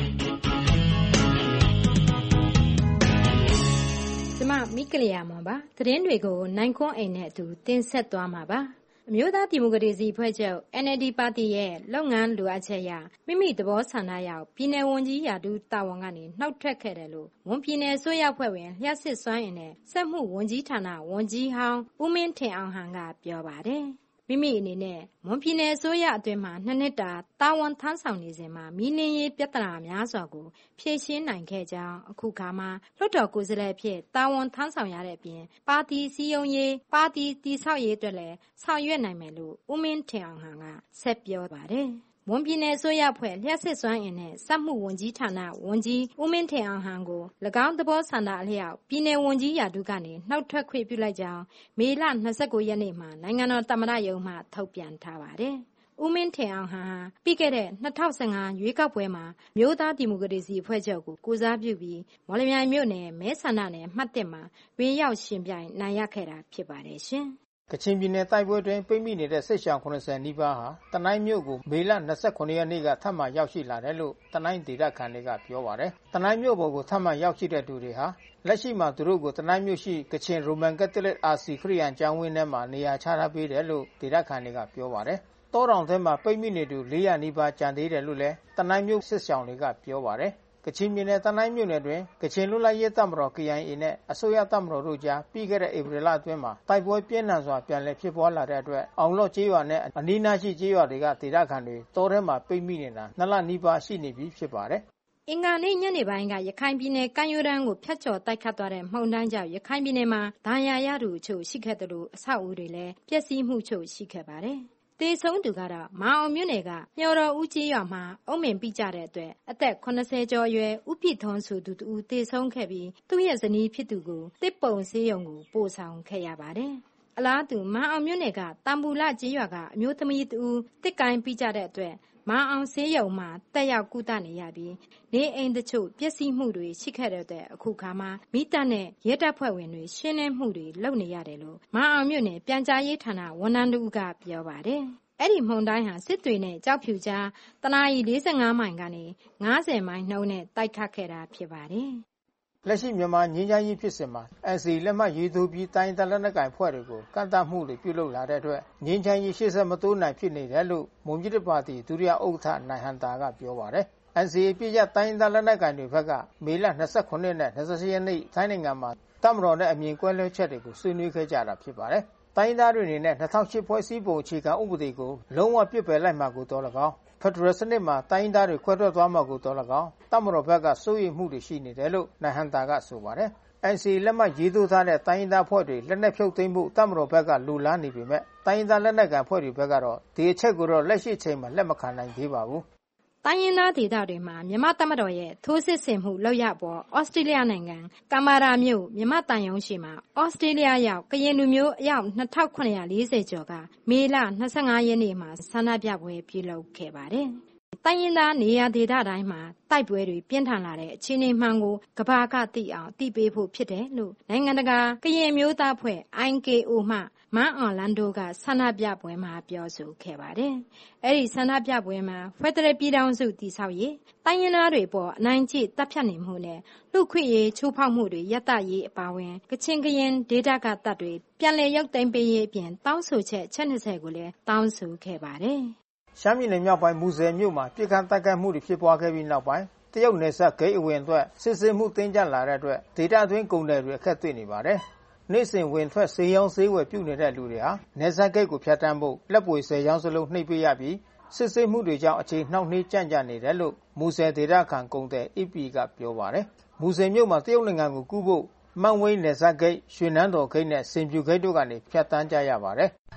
ကျမမိကလျာမွန်ပါသတင်းတွေကိုနိုင်ခွန်းအိမ်နဲ့အတူတင်ဆက်သွားမှာပါအမျိုးသားဒီမိုကရေစီအဖွဲ့ချုပ် N L D ပါတီရဲ့လုပ်ငန်းလိုအပ်ချက်အရမိမိသဘောဆန္ဒအရပြည်내ဝန်ကြီးရာထူးတာဝန်ကနေနှောက်ထွက်ခဲ့တယ်လို့ဝန်ပြည်내အစိုးရအဖွဲ့ဝင်လျှက်စစ်စွမ်းအင်နဲ့စက်မှုဝန်ကြီးဌာနဝန်ကြီးဟောင်းဦးမင်းထင်အောင်ဟန်ကပြောပါတယ်မိမိအနေနဲ့မွန်ပြည်နယ်အစိုးရအတွင်းမှာနှစ်နှစ်တာတာဝန်ထမ်းဆောင်နေစဉ်မှာမီးလင်းရေးပြဿနာများစွာကိုဖြေရှင်းနိုင်ခဲ့ကြောင်းအခုခါမှာလွှတ်တော်ကိုယ်စားလှယ်ဖြစ်တာဝန်ထမ်းဆောင်ရတဲ့အပြင်ပါတီစည်းရုံးရေးပါတီတည်ဆောက်ရေးအတွက်လည်းဆောင်ရွက်နိုင်မယ်လို့ဦးမင်းထင်အောင်ဟန်ကဆက်ပြောပါတယ်မွန်ပြည်နယ်အစိုးရအဖွဲ့လျှက်စစ်စွမ်းအင်နဲ့စက်မှုဝန်ကြီးဌာနဝန်ကြီးဦးမင်းထင်အောင်ဟန်ကို၎င်းသဘောဆန္ဒအလျောက်ပြည်내ဝန်ကြီးရာထူးကနေနှောက်ထွက်ခွင့်ပြုလိုက်ကြောင်းမေလ၂၉ရက်နေ့မှာနိုင်ငံတော်သမ္မတရုံးမှထုတ်ပြန်ထားပါတယ်။ဦးမင်းထင်အောင်ဟန်ဟာပြီးခဲ့တဲ့၂၀၁၅ရွေးကောက်ပွဲမှာမျိုးသားဒီမိုကရေစီအဖွဲ့ချုပ်ကိုကိုစားပြုပြီးမော်လမြိုင်မြို့နယ်မဲဆန္ဒနယ်မှတ်တစ်မှာဝင်ရောက်ရှင်ပြိုင်နိုင်ရခဲ့တာဖြစ်ပါတယ်ရှင်။ကချင်ပြည်နယ်တိုက်ပွဲတွင်ပိတ်မိနေတဲ့စစ်ရှောင်ခုနှစ်ဆယ်နီးပါးဟာတနိုင်းမြို့ကိုမေလ၂၉ရက်နေ့ကထပ်မံရောက်ရှိလာတယ်လို့တနိုင်းဒေသခံတွေကပြောပါတယ်။တနိုင်းမြို့ပေါ်ကိုထပ်မံရောက်ရှိတဲ့သူတွေဟာလက်ရှိမှာသူတို့ကိုတနိုင်းမြို့ရှိကချင်ရိုမန်ကက်သလစ်အာစီခရစ်ယာန်ကျောင်းဝင်းထဲမှာနေရာချထားပေးတယ်လို့ဒေသခံတွေကပြောပါတယ်။တောတောင်ထဲမှာပိတ်မိနေသူ၄ရာနီးပါးကြံသေးတယ်လို့လည်းတနိုင်းမြို့စစ်ရှောင်တွေကပြောပါတယ်။ကချင်ပြည်နယ်တနိုင်းမြို့နယ်တွင်ကချင်လူလိုက်ရေးတပ်မတော် K I A နဲ့အစိုးရတပ်မတော်တို့ကြားပြီးခဲ့တဲ့ဧပြီလအတွင်းမှာတိုက်ပွဲပြင်းထန်စွာပြန်လည်ဖြစ်ပွားလာတဲ့အတွက်အောင်လော့ကျေးရွာနဲ့အနီးနားရှိကျေးရွာတွေကဒေသခံတွေတောထဲမှာပိတ်မိနေတာနှစ်လနီးပါးရှိနေပြီဖြစ်ပါတယ်အင်္ဂါနေ့ညနေပိုင်းကရခိုင်ပြည်နယ်ကမ်းရိုးတန်းကိုဖျက်ချော်တိုက်ခတ်သွားတဲ့မှုန်တိုင်းကြောင့်ရခိုင်ပြည်နယ်မှာဒဏ်ရာရသူအချို့ရှိခဲ့တယ်လို့အဆောက်အဦတွေလည်းပျက်စီးမှုချို့ရှိခဲ့ပါတယ်တေဆုံးသူကတော့မအောင်မြို့နယ်ကမျော်တော်ဦးကြီးရွာမှာအုံမင်ပြကြတဲ့အတွက်အသက်၇၀ကျော်အရွယ်ဦးပြည့်ထွန်းဆိုသူတူတေဆုံးခဲ့ပြီးသူ့ရဲ့ဇနီးဖြစ်သူကိုတစ်ပုံဆေးရုံကိုပို့ဆောင်ခဲ့ရပါတယ်။အလားတူမအောင်မြို့နယ်ကတံပူလကြီးရွာကအမျိုးသမီးတူတစ်ကိုင်းပြကြတဲ့အတွက်မအောင်ဆေးရုံမှာတက်ရောက်ကုသနေရပြီးနေအိမ်တချို့ပျက်စီးမှုတွေရှိခဲ့တဲ့အတွက်အခုခါမှာမိတပ်နဲ့ရဲတပ်ဖွဲ့ဝင်တွေရှင်းလင်းမှုတွေလုပ်နေရတယ်လို့မအောင်မြို့နယ်ပြန်ကြားရေးဌာနဝန်ထမ်းတူကပြောပါတယ်။အဲ့ဒီမှုန်တိုင်းဟာစစ်တွေနဲ့ကြောက်ဖြူကြားတနာရီ၄၅မိုင်ကနေ၅၀မိုင်နှုန်းနဲ့တိုက်ခတ်ခဲ့တာဖြစ်ပါတယ်။လက်ရှိမြန်မာငြိမ်းချမ်းရေးဖြစ်စဉ်မှာ N C A လက်မှတ်ရေးထိုးပြီးတိုင်းဒေသလက်နက်ကိုင်ဖွဲ့တွေကိုကန့်သတ်မှုတွေပြုလုပ်လာတဲ့အတွက်ငြိမ်းချမ်းရေးရှေ့ဆက်မတိုးနိုင်ဖြစ်နေတယ်လို့မွန်ပြည်သစ်ပါတီဒုတိယဥက္ကဋ္ဌနိုင်ဟန်တာကပြောပါတယ်။ N C A ပြည့်ရတိုင်းဒေသလက်နက်ကိုင်တွေဘက်ကမေလ၂၉နဲ့၂၈ရက်နေ့ထိုင်းနိုင်ငံမှာတပ်မတော်နဲ့အမြင်ကွဲလွဲချက်တွေကိုဆွေးနွေးခဲ့ကြတာဖြစ်ပါတယ်။တိုင်းသားတွေအနေနဲ့၂၀၀၈ဖွဲ့စည်းပုံအခြေခံဥပဒေကိုလုံးဝပြစ်ပယ်လိုက်မှာကိုတော်၎င်းဖက်ဒရယ်စနစ်မှာတိုင်းသားတွေခွဲထွက်သွားမှာကိုတော်၎င်းတပ်မတော်ဘက်ကစိုးရိမ်မှုတွေရှိနေတယ်လို့နိုင်ဟန်တာကဆိုပါတယ်။ N C A လက်မှတ်ရေးထိုးထားတဲ့တိုင်းသားဖွဲ့တွေလက်နက်ဖြုတ်သိမ်းမှုတပ်မတော်ဘက်ကလူလားနေပေမဲ့တိုင်းသားလက်နက်ကန်ဖွဲ့တွေဘက်ကတော့ဒီအချက်ကိုတော့လက်ရှိချိန်မှာလက်မခံနိုင်သေးပါဘူး။တိုင်းရင်းသားဒေသတွေမှာမြန်မာတပ်မတော်ရဲ့ထိုးစစ်ဆင်မှုလောက်ရပေါ်ဩစတြေးလျနိုင်ငံကမ်မာရာမြို့မြန်မာတန်ယုံရှိမှာဩစတြေးလျရောက်ကရင်လူမျိုးအယောက်၂၇၄၀ကျော်ကမေလ၂၅ရက်နေ့မှာဆန္ဒပြပွဲပြုလုပ်ခဲ့ပါတယ်။တိုင်းရင်းသားနေရာဒေသတိုင်းမှာတိုက်ပွဲတွေပြင်းထန်လာတဲ့အခြေအနေမှန်ကိုကမ္ဘာကသိအောင်သိပေးဖို့ဖြစ်တယ်လို့နိုင်ငံတကာကရင်မျိုးသားဖွဲ့ I K O မှမန်အွန်လန်ဒိုကဆန္ဒပြပွဲမှာပြောဆိုခဲ့ပါတယ်။အဲဒီဆန္ဒပြပွဲမှာဖက်ဒရယ်ပြည်ထောင်စုတည်ဆောက်ရေးတိုင်းရင်းသားတွေပေါ်အနိုင်ကျင့်တပ်ဖြတ်နေမှုနဲ့လူခွင့်ရေးချိုးဖောက်မှုတွေရပ်တန့်ရေးအပါအဝင်ကချင်ကရင်ဒေသကတပ်တွေပြန်လည်ရုပ်သိမ်းပေးရေးအပြင်တောင်းဆိုချက်ချက်၂၀ကိုလည်းတောင်းဆိုခဲ့ပါတယ်။ရှမ်းပြည်နယ်မြောက်ပိုင်းမူဆယ်မြို့မှာပြစ်ခတ်တိုက်ခိုက်မှုတွေဖြစ်ပွားခဲ့ပြီးနောက်ပိုင်းတရုတ်နယ်စပ်ဂိတ်အဝင်အတွက်စစ်ဆေးမှုတင်းကျပ်လာတဲ့အတွက်ဒေသအတွင်းကုန်တယ်တွေအခက်တွေ့နေပါတယ်။နေ့စဉ်ဝင်ထွက်ဆေးရောင်းဆေးဝယ်ပြုနေတဲ့လူတွေဟာနယ်စပ်ဂိတ်ကိုဖြတ်တန်းဖို့လက်ပွေဆယ်ရောင်းစလုံးနှိပ်ပေးရပြီးစစ်ဆေးမှုတွေကြောင့်အခြေနှောင့်နှေးကြန့်ကြာနေတယ်လို့မူဆယ်ဒေသခံကုန်တယ် E P ကပြောပါတယ်။မူဆယ်မြို့မှာတရုတ်နိုင်ငံကိုကူးဖို့မန်ဝိန်းနယ်စပ်ဂိတ်ရွှေနန်းတော်ဂိတ်နဲ့စင်ပြူဂိတ်တို့ကနေဖြတ်တန်းကြရပါတယ်။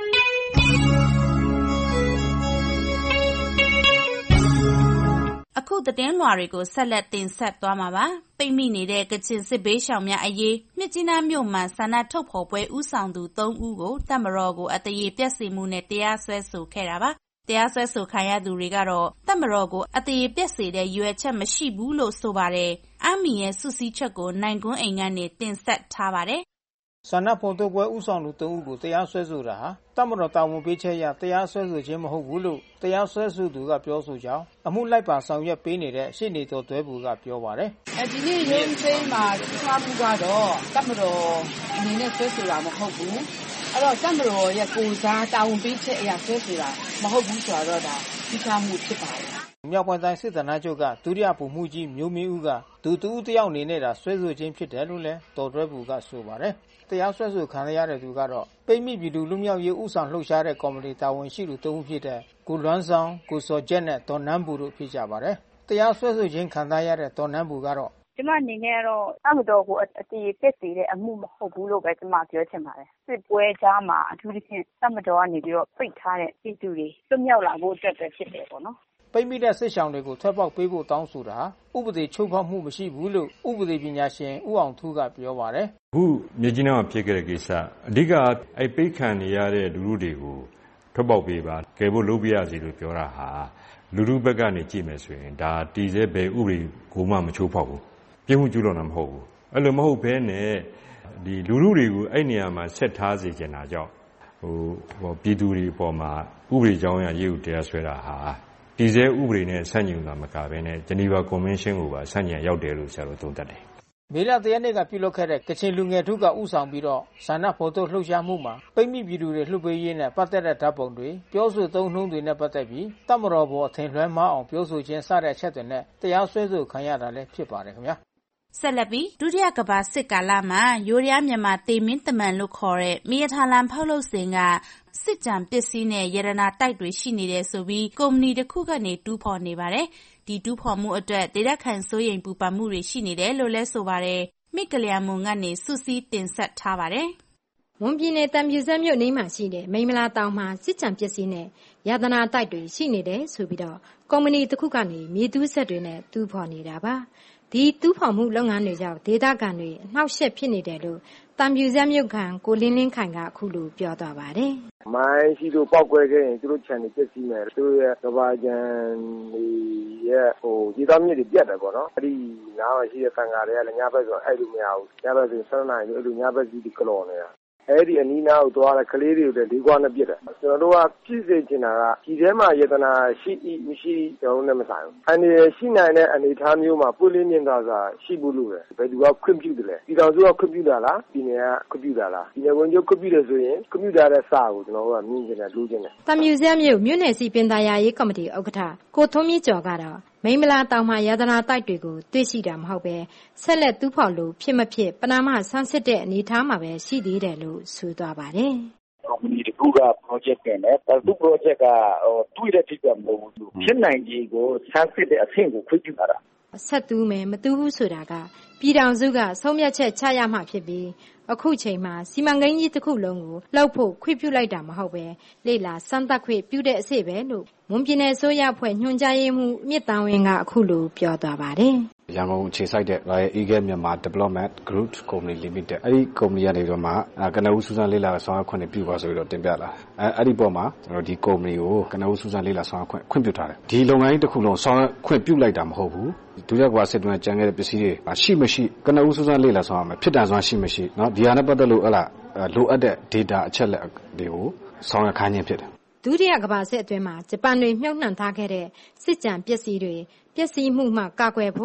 အခုသတင်းလွှာတွေကိုဆက်လက်တင်ဆက်သွားမှာပါ။ပိတ်မိနေတဲ့ကချင်စစ်ဘေးရှောင်များအရေးမြစ်ကြီးနားမြို့မှာဆန္ဒထုတ်ဖော်ပွဲဦးဆောင်သူသုံးဦးကိုတပ်မတော်ကိုအသရေပျက်စေမှုနဲ့တရားစွဲဆိုခဲ့တာပါ။တရားစွဲဆိုခံရသူတွေကတော့တပ်မတော်ကိုအသရေပျက်စေတဲ့ရည်ရွယ်ချက်မရှိဘူးလို့ဆိုပါတယ်။အမီရဲ့စုစည်းချက်ကိုနိုင်ကွန်းအိမ်ကနေတင်ဆက်ထားပါတယ်ဆန္ဒဖော်ထုတ်ပွဲဦးဆောင်သူသုံးဦးကိုတရားစွဲဆိုတာဟာတပ်မတော်တာဝန်ပေးချက်အရတရားစွဲဆိုခြင်းမဟုတ်ဘူးလို့တရားစွဲဆိုသူကပြောဆိုကြောင်းအမှုလိုက်ပါဆောင်ရွက်ပေးနေတဲ့ရှေ့နေတော်တွဲဘူကပြောပါတယ်။အဲဒီနေ့ရုံးစိမ်းမှာထားမှုကတော့တပ်မတော်အနေနဲ့စွဲဆိုတာမဟုတ်ဘူး။အဲ့တော့တပ်မတော်ရဲ့ကိုယ်စားတာဝန်ပေးချက်အရစွဲဆိုတာမဟုတ်ဘူးဆိုတော့ဒါဒီကမှုဖြစ်ပါတယ်။မြောက်ပိုင်းတိုင်းစစ်ဌာနချုပ်ကဒုတိယဗိုလ်မှူးကြီးမျိုးမင်းဦးကဒုတူတယောက်အနေနဲ့ဒါဆွဲဆိုခြင်းဖြစ်တယ်လို့လည်းတော်တွဲဘူကဆိုပါတယ်။တရားစွဲဆိုခံရတဲ့သူကတော့ပိတ်မိပြည်သူလူမျိုးရေးဥဆောင်လှုပ်ရှားတဲ့ကော်မတီတာဝန်ရှိသူသုံးဦးဖြစ်တဲ့ကိုလွမ်းဆောင်ကိုစောကျက်နဲ့ဒေါ်နန်းဘူတို့ဖြစ်ကြပါတယ်။တရားစွဲဆိုခြင်းခံရတဲ့ဒေါ်နန်းဘူကတော့ကျမအနေနဲ့ကတော့တပ်မတော်ကိုအတည်ပြည့်စေတဲ့အမှုမဟုတ်ဘူးလို့ပဲကျမပြောချင်ပါတယ်။စစ်ပွဲကြားမှာအထူးသဖြင့်တပ်မတော်ကနေပြီးတော့ပိတ်ထားတဲ့ပြည်သူတွေလွတ်မြောက်လာဖို့အတွက်ပဲဖြစ်တယ်ပေါ့နော်။ပိတ်မိတဲ့စစ်ဆောင်တွေကိုထွက်ပေါက်ပေးဖို့တောင်းဆိုတာဥပဒေချုပ်ဖောက်မှုမရှိဘူးလို့ဥပဒေပညာရှင်ဦးအောင်ထူးကပြောပါတယ်။အခုမြေကြီးနားမှာဖြစ်ခဲ့တဲ့ကိစ္စအဓိကအဲပိတ်ခံနေရတဲ့လူလူတွေကိုထွက်ပေါက်ပေးပါကယ်ဖို့လုပ်ပြရစီလို့ပြောတာဟာလူလူဘက်ကနေကြည့်မယ်ဆိုရင်ဒါတည်စေဘယ်ဥပဒေကိုမှမချိုးဖောက်ဘူး။ပြင်းမှုကျူးလွန်တာမဟုတ်ဘူး။အဲ့လိုမဟုတ်ဘဲနဲ့ဒီလူလူတွေကိုအဲ့နေရာမှာဆက်ထားစေချင်တာကြောင့်ဟိုဟိုပြည်သူတွေအပေါ်မှာဥပဒေကြောင်းအရရေးဥတရားဆွဲတာဟာဒီစဲဥပဒေနဲ့ဆန့်ကျင်တာမကဘဲနဲ့ဂျနီဗာကွန်ဗင်းရှင်းကိုပါဆန့်ကျင်ရောက်တယ်လို့ဆရာတို့သုံးသပ်တယ်။မေလတရနေ့ကပြုလုပ်ခဲ့တဲ့ကချင်လူငယ်ထုကဥဆောင်ပြီးတော့ဆန္ဒဖော်ထုတ်လှုပ်ရှားမှုမှာပိတ်မိပြည်သူတွေလှုပ်ပေးရေးနဲ့ပတ်သက်တဲ့ဓာတ်ပုံတွေပြောဆိုသုံးနှုန်းတွေနဲ့ပတ်သက်ပြီးတပ်မတော်ဘောအထင်လွှဲမှားအောင်ပြောဆိုခြင်းစတဲ့အချက်တွေနဲ့တရားစွဲဆိုခံရတာလည်းဖြစ်ပါတယ်ခင်ဗျာ။ဆက်လက်ပြီးဒုတိယကမ္ဘာစစ်ကာလမှာရိုးရာမြန်မာတေမင်းတမန်လို့ခေါ်တဲ့မီးရထားလမ်းဖောက်လုပ်စဉ်ကစစ်ကြံပစ္စည်းနဲ့ရတနာတိုက်တွေရှိနေတယ်ဆိုပြီးကုမ္ပဏီတစ်ခုကနေတူးဖော်နေပါတယ်။ဒီတူးဖော်မှုအတွက်ဒေသခံစိုးရိမ်ပူပန်မှုတွေရှိနေတယ်လို့လဲဆိုပါတယ်။မိကလျာမွန်ကနေစုစည်းတင်ဆက်ထားပါတယ်။မွန်ပြည်နယ်တံပြူစက်မြို့နေမှာရှိတဲ့မိမလာတောင်မှာစစ်ကြံပစ္စည်းနဲ့ရတနာတိုက်တွေရှိနေတယ်ဆိုပြီးတော့ကုမ္ပဏီတစ်ခုကနေမြေတူးစက်တွေနဲ့တူးဖော်နေတာပါ။ဒီတူးဖော်မှုလုပ်ငန်းတွေကြောင့်ဒေသခံတွေအနှောက်အယှက်ဖြစ်နေတယ်လို့တံပြူစက်မြို့ခံကိုလင်းလင်းခိုင်ကအခုလိုပြောသွားပါတယ်။မိုင်းရှိလို့ပောက်ကွဲခဲ့ရင်သူတို့ခြံတွေပြည့်စည်မယ်။သူတို့ရဲ့ကဘာကြံတွေရဲ့ဟိုဒီသားမြစ်တွေပြတ်တယ်ပေါ့နော်။အဲ့ဒီနားမှာရှိတဲ့ခံကာတွေကလည်းညဘက်ဆိုအဲ့လိုမရဘူး။ညဘက်ဆိုဆန်းနိုင်လို့အဲ့လိုညဘက်ကြီးဒီကလော်နေတာ။အဲ့ဒီအနီးနားကိုသွားတဲ့ကလေးတွေကိုလည်းလေးခွားနဲ့ပြစ်တယ်ကျွန်တော်တို့ကပြည့်စေချင်တာကဒီထဲမှာယတနာရှိမရှိကျွန်တော်တို့နဲ့မဆိုင်ဘူးအနေရှိနိုင်တဲ့အနေထားမျိုးမှာပွင့်လင်းမြင်သာစွာရှိဖို့လိုတယ်ဘယ်သူကခွင့်ပြုတယ်လဲဒီတော်စုကခွင့်ပြုတာလားဒီနေကခွင့်ပြုတာလားဒီနေဝင်ကျခွင့်ပြုတယ်ဆိုရင်ခွင့်ပြုထားတဲ့စာကိုကျွန်တော်တို့ကမြင်ချင်တယ်လူချင်တယ်တမြူစက်မြို့မြို့နယ်စီပင်သာယာရေးကော်မတီဥက္ကဋ္ဌကိုထွန်းမြင့်ကျော်ကတော့မိမလာတောင်မှာရတနာတိုက်တွေကိုတွေ့ရှိတာမဟုတ်ပဲဆက်လက်တူးဖော်လို့ဖြစ်မဖြစ်ပနာမဆန်းစစ်တဲ့အနေထားမှာပဲရှိသေးတယ်လို့ဆိုသွားပါတယ်။ကုမ္ပဏီတခုက project တင်တယ်။သူ project ကဟိုတွေ့တဲ့ဖြစ်မဟုတ်ဘူး။ဖြစ်နိုင်ခြေကိုဆန်းစစ်တဲ့အဆင့်ကိုခွင့်ပြုတာ။ဆက်တူးမယ်မတူးဘူးဆိုတာကပြည်ထောင်စုကဆုံးဖြတ်ချက်ချရမှဖြစ်ပြီးအခုချိန်မှာစီမံကိန်းကြီးတစ်ခုလုံးကိုလှုပ်ဖို့ခွင့်ပြုလိုက်တာမဟုတ်ပဲလေ့လာစမ်းသပ်ခွင့်ပြုတဲ့အစီပဲလို့မွန်ပြည်နယ်ဆိုရဖွဲ့ညွှန်ကြားရေးမှူးမြစ်တန်ဝင်းကအခုလိုပြောသွားပါတယ်ရန်ကုန်ခြေစိုက်တဲ့ Eagle Myanmar Development Group Company Limited အဲ့ဒီကုမ္ပဏီကနေတော့မှကနဦးစူးစမ်းလေ့လာဆောင်ရွက်ခွင့်ပြုပါဆိုပြီးတော့တင်ပြလာအဲအဲ့ဒီပေါ်မှာကျွန်တော်ဒီကုမ္ပဏီကိုကနဦးစူးစမ်းလေ့လာဆောင်ရွက်ခွင့်ခွင့်ပြုထားတယ်ဒီလုပ်ငန်းတစ်ခုလုံးဆောင်ရွက်ခွင့်ပြုလိုက်တာမဟုတ်ဘူးဒုတိယကမ္ဘာစစ်တွင်းကျန်ခဲ့တဲ့ပစ္စည်းတွေရှိမရှိကနဦးစူးစမ်းလေ့လာဆောင်ရမယ်ဖြစ်တန်စွမ်းရှိမရှိเนาะဒီဟာနဲ့ပတ်သက်လို့ဟလာလိုအပ်တဲ့ data အချက်လက်တွေကိုဆောင်ရွက်ခိုင်းခြင်းဖြစ်တယ်ဒုတိယကမ္ဘာစစ်အတွင်းမှာဂျပန်တွေမြှုပ်နှံထားခဲ့တဲ့စစ်ကြံပစ္စည်းတွေပျက်စီးမှုမှကာကွယ်ဖို့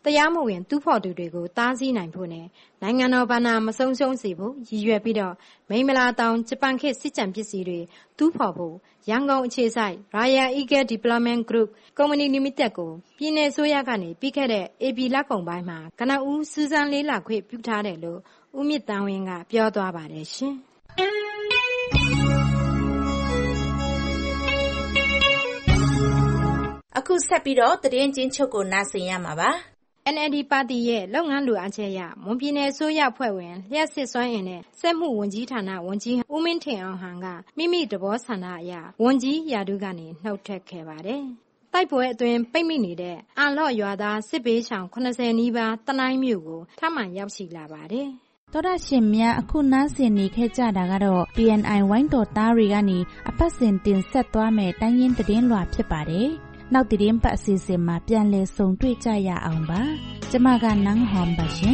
တရားမဝင်တူးဖော်သူတွေကိုတားဆီးနိုင်ဖို့နဲ့နိုင်ငံတော်ဘဏ္ဍာမဆုံးရှုံးစေဖို့ရည်ရွယ်ပြီးတော့မိမလာတောင်ဂျပန်ခေတ်စစ်ကြံပစ္စည်းတွေတူးဖော်ဖို့ရန်ကုန်အခြေစိုက် Royal Eagle Development Group Company Limited ကိုပြည်내ဆိုရကနေပြီးခဲ့တဲ့ဧပြီလကုန်ပိုင်းမှာကနဦးစူးစမ်းလေးလာခွင့်ပြုထားတယ်လို့ဦးမြင့်တန်းဝင်းကပြောသွားပါတယ်ရှင်အခုဆက်ပြီးတော့သတင်းချင်းချုပ်ကိုနားဆင်ရမှာပါအန် အယ်လ် ဒီ ပါတီရဲ့လုပ်ငန်းလိုအပ်ချက်အရမွန်ပြည်နယ်အစိုးရအဖွဲ့ဝင်လျှက်စစ်စွမ်းအင်နဲ့စက်မှုဝန်ကြီးဌာနဝန်ကြီးဦးမင်းထင်အောင်ဟန်ကမိမိသဘောဆန္ဒအရဝန်ကြီးရာထူးကနေနှုတ်ထွက်ခဲ့ပါတယ်။တိုက်ပွဲအတွင်းပိတ်မိနေတဲ့အန်လော့ရွာသားစစ်ဘေးရှောင်ခုနှစ်ဆယ်နီးပါးတနိုင်းမြို့ကိုထပ်မံရောက်ရှိလာပါတယ်။တော်ရရှင်များအခုနားဆင်နေခဲ့ကြတာကတော့ ပီ အန် အိုင် ဝိုင်းတော်သားတွေကနေအပတ်စဉ်တင်ဆက်သွားမဲ့တိုင်းရင်းသတင်းလွှာဖြစ်ပါတယ်။နောက်သတင်းပတ်အစီအစဉ်မှာပြန်လည်ဆုံတွေ့ကြရအောင်ပါကျမကနန်းဟွန်ပါရှင်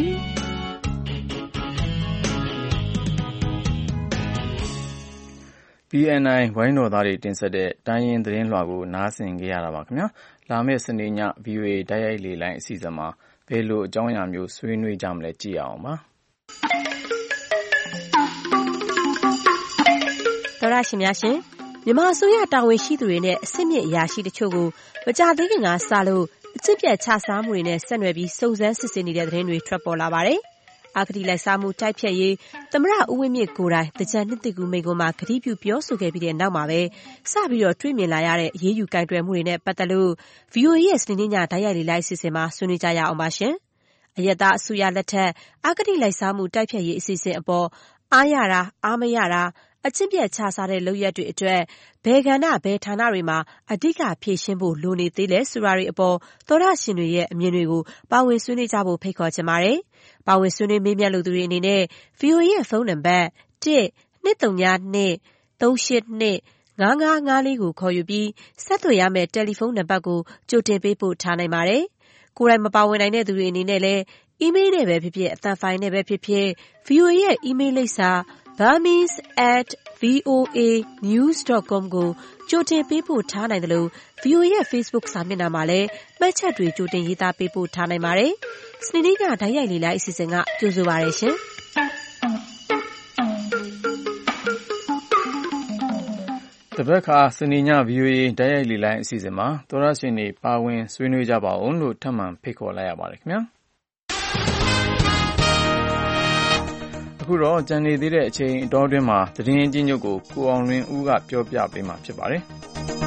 ပီ အန် အိုင် ဝိုင်းတော်သားတွေတင်ဆက်တဲ့တိုင်းရင်းသတင်းလွှာကိုနားဆင်ကြရတာပါခင်ဗျာလာမယ့်စနေည ဗီ အို အေ တိုက်ရိုက်လေလိုင်းအစီအစဉ်မှာဘယ်လိုအကြောင်းအရာမျိုးဆွေးနွေးကြမလဲကြည့်ရအောင်ပါတော်ရရှင်များရှင်မြန်မာအစိုးရတာဝန်ရှိသူတွေနဲ့အဆင့်မြင့်အရာရှိတချို့ကိုမကြာသေးခင်ကစလို့အကျင့်ပြတ်ခြစားမှုတွေနဲ့ဆက်နွယ်ပြီးစုံစမ်းစစ်ဆေးနေတဲ့သတင်းတွေထွက်ပေါ်လာပါတယ်။အာဂတိလိုက်စားမှုတိုက်ဖျက်ရေးသမ္မတဦးဝင်းမြင့်ကိုယ်တိုင်တကြံနှစ်သိကူမိန့်ခွန်းမှာကတိပြုပြောဆိုခဲ့ပြီးတဲ့နောက်မှာပဲစပြီးတော့တွေ့မြင်လာရတဲ့အရေးယူကန့်ကွက်မှုတွေနဲ့ပတ်သက်လို့ ဗီ အို အေ ရဲ့စနေညတိုက်ရိုက်လေလိုက်အစီအစဉ်မှာဆွေးနွေးကြရအောင်ပါရှင်။အရက်သားအစိုးရလက်ထက်အာဂတိလိုက်စားမှုတိုက်ဖျက်ရေးအစီအစဉ်အပေါ်အားရတာအားမရတာအကျင့်ပြတ်ခြစားတဲ့လုပ်ရက်တွေအတွက်ဘယ်ကဏ္ဍဘယ်ဌာနတွေမှာအဓိကဖြည့်ရှင်းဖို့လိုနေသေးလဲဆိုတာတွေအပေါ်သောရရှင်တွေရဲ့အမြင်တွေကိုပါဝင်ဆွေးနွေးကြဖို့ဖိတ်ခေါ်ချင်ပါတယ်။ပါဝင်ဆွေးနွေးမေးမြန်းလို့သူတွေအနေနဲ့ ဗီ အို အေ ရဲ့ဖုန်းနံပါတ် တစ် နှစ် သုံး ည နှစ် သုံး ရှစ် နှစ် ငါး ငါး ငါး လေးကိုခေါ်ယူပြီးဆက်သွယ်ရမယ့်တယ်လီဖုန်းနံပါတ်ကိုကြိုတင်ပေးပို့ထားနိုင်ပါတယ်။ကိုယ်တိုင်မပါဝင်နိုင်တဲ့သူတွေအနေနဲ့လည်းအီးမေးလ်နဲ့ပဲဖြစ်ဖြစ်အသံဖိုင်နဲ့ပဲဖြစ်ဖြစ် ဗီ အို အေ ရဲ့အီးမေးလ်လိပ်စာ burmese at v o a news dot com ကိုကြိုတင်ပေးပို့ထားနိုင်တယ်လို့ ဗီ အို အေ ရဲ့ Facebook စာမျက်နှာမှာလည်းမှတ်ချက်တွေကြိုတင်ရေးသားပေးပို့ထားနိုင်ပါတယ်။စနေနေ့ကဓာတ်ရိုက်လေလိုက်အစီအစဉ်ကကြိုဆိုပါရရှင်။တပတ်ခါစနေည ဗီ အို အေ ဓာတ်ရိုက်လေလိုက်အစီအစဉ်မှာသောရရှင်တွေပါဝင်ဆွေးနွေးကြပါအောင်လို့ထပ်မံဖိတ်ခေါ်လိုက်ရပါတယ်ခင်ဗျာ။အခုတော့ကြံနေသေးတဲ့အချိန်အတောအတွင်းမှာသတင်းအကျဉ်းချုပ်ကိုကိုအောင်လွင်ဦးကပြောပြပေးမှာဖြစ်ပါတယ်။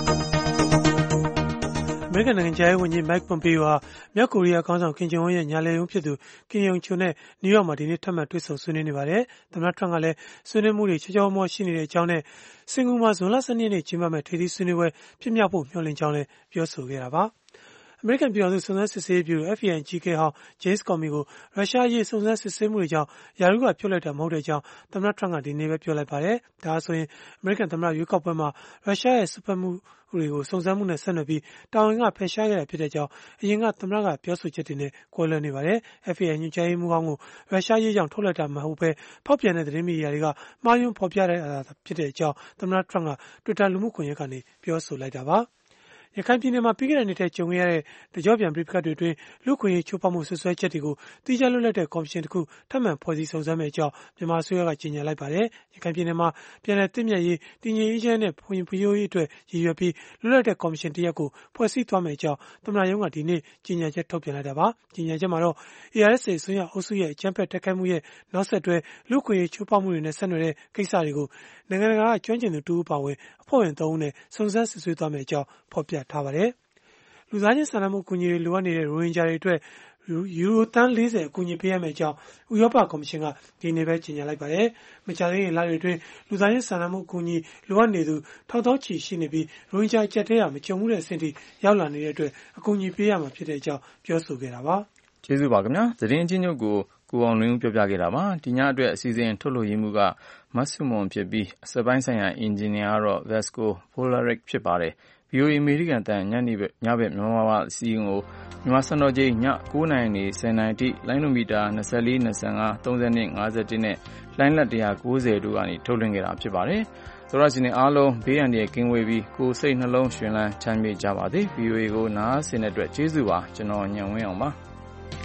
အမေရိကန်နိုင်ငံခြားရေးဝန်ကြီး Mike Pompeo ဟာမြောက်ကိုရီးယားခေါင်းဆောင်ကင်ဂျုံအွန်းရဲ့ညာလက်ရုံးဖြစ်သူကင်ယုံချွန်နဲ့နယူးယောက်မှာဒီနေ့ထပ်မံတွေ့ဆုံဆွေးနွေးနေပါတယ်။သမ္မတထရမ့်ကလည်းဆွေးနွေးမှုတွေချောချောမောရှိနေတဲ့အကြောင်းနဲ့စင်ကာပူမှာဇွန်လ ၁၂ ရက်နေ့ကျင်းပမယ့်ထိပ်သီးဆွေးနွေးပွဲဖြစ်မြောက်ဖို့မျှော်လင့်ကြောင်းလည်းပြောဆိုခဲ့တာပါ။အမေရိကန်ပြည်ထောင်စုစုံစမ်းစစ်ဆေးရေးဗျူရို အက်ဖ်ဘီအိုင် အကြီးအကဲဟောင်း James Comey ကိုရုရှားအရေးစုံစမ်းစစ်ဆေးမှုတွေကြောင့်ရာထူးကဖြုတ်လိုက်တာမဟုတ်တဲ့အကြောင်းသမ္မတထရမ့်ကဒီနေ့ပဲပြောလိုက်ပါတယ်။ဒါဆိုရင်အမေရိကန်သမ္မတရွေးကောက်ပွဲမှာရုရှားရဲ့စွက်ဖက်မှုတွေကိုစုံစမ်းမှုနဲ့ဆက်နွယ်ပြီးတာဝန်ကဖယ်ရှားခဲ့တာဖြစ်တဲ့အကြောင်းအရင်ကသမ္မတကပြောဆိုချက်တွေနဲ့ကွဲလွဲနေပါတယ်။ အက်ဖ်ဘီအိုင် ညွှန်ကြားရေးမှူးဟောင်းကိုရုရှားရေးကြောင့်ထုတ်လိုက်တာမဟုတ်ဘဲဖောက်ပြန်တဲ့သတင်းမီဒီယာတွေကမှားယွင်းဖော်ပြတာဖြစ်တဲ့အကြောင်းသမ္မတထရမ့်က Twitter လူမှုကွန်ရက်ကနေပြောဆိုလိုက်တာပါ။ရခိုင်ပြည်နယ်မှာပြီးခဲ့တဲ့နှစ်ထဲကြုံခဲ့ရတဲ့တကြော့ပြန်ပဋိပက္ခတွေအတွင်းလူ့အခွင့်အရေးချိုးဖောက်မှုဆွဆွဲချက်တွေကိုသီးခြားလွတ်လပ်တဲ့ကော်မရှင်တစ်ခုထပ်မံဖွဲ့စည်းစုံစမ်းမယ့်အကြောင်းမြန်မာအစိုးရကကြေညာလိုက်ပါတယ်။ရခိုင်ပြည်နယ်မှာပြည်내သင့်မြတ်ရေးတည်ငြိမ်အေးချမ်းတဲ့ဖွံ့ဖြိုးရေးအတွက်ရည်ရွယ်ပြီးလွတ်လပ်တဲ့ကော်မရှင်တစ်ရပ်ကိုဖွဲ့စည်းသွားမယ့်အကြောင်းသမ္မတရုံးကဒီနေ့ကြေညာချက်ထုတ်ပြန်လိုက်တာပါ။ကြေညာချက်မှာတော့ အေအာရ်အက်စ်အေ အစွန်းရောက်အုပ်စုရဲ့အကြမ်းဖက်တိုက်ခိုက်မှုရဲ့နောက်ဆက်တွဲလူ့အခွင့်အရေးချိုးဖောက်မှုတွေနဲ့ဆက်နွယ်တဲ့ကိစ္စတွေကိုနိုင်ငံတကာကကျွမ်းကျင်သူတူပါဝင်အဖွဲ့ဝင်သုံးဦးနဲ့စုံစမ်းစစ်ဆေးသွားမယ့်အကြောင်းဖော်ပြထားပါတယ်။လူသားချင်းစာနာမှုအကူအညီတွေလိုအပ်နေတဲ့ရိုဟင်ဂျာတွေအတွက်ယူရိုသန်းလေးဆယ်အကူအညီပေးရမယ့်အကြောင်းဥရောပကော်မရှင်ကဒီနေ့ပဲကြေညာလိုက်ပါတယ်။မကြာသေးခင်လတွေအတွင်းလူသားချင်းစာနာမှုအကူအညီလိုအပ်နေသူထောက်ထောက်ချီရှိနေပြီးရိုဟင်ဂျာအကျပ်တဲရမကြုံမှုတဲ့အဆင့်ထိရောက်လာနေတဲ့အတွက်အကူအညီပေးရမှာဖြစ်တဲ့အကြောင်းပြောဆိုခဲ့တာပါ။ကျေးဇူးပါခင်ဗျာ။သတင်းချင်းချုပ်ကိုကိုအောင်လွင်ဦးပြောပြခဲ့တာပါ။ဒီညအတွက်အစီအစဉ်ထုတ်လို့ရမှုကမတ်စုမွန်ဖြစ်ပြီးအစပိုင်းဆိုင်ရာအင်ဂျင်နီယာကတော့ Vasco Polaric ဖြစ်ပါတယ်။ ဗီ အို အေ အမေရိကန်တန်ညနေညဘက်မြန်မာဘာအစီအစဉ်ကိုမြန်မာစံတော်ချိန်ညကိုးနာရီနေဆယ်နာရီထိလိုင်းနိုမီတာ၂၄ ၂၅ ၃၂ ၅၁နဲ့လိုင်းလက်၁၉၀တို့ကနေထုတ်လွှင့်ခဲ့တာဖြစ်ပါတယ်။သောရရှင်တွေအားလုံးဘေးအန္တရာယ်ကင်းဝေးပြီးကိုယ်စိတ်နှလုံးရှင်လန်းချမ်းမြေ့ကြပါစေ။ ဗီ အို အေ ကိုနားဆင်တဲ့အတွက်ကျေးဇူးပါ။ကျွန်တော်ညံဝင်းအောင်ပါ။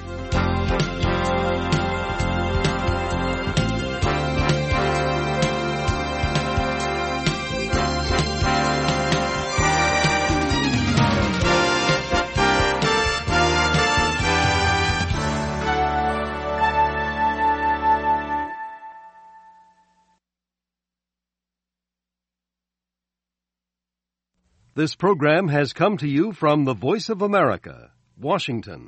This program has come to you from the Voice of America, Washington.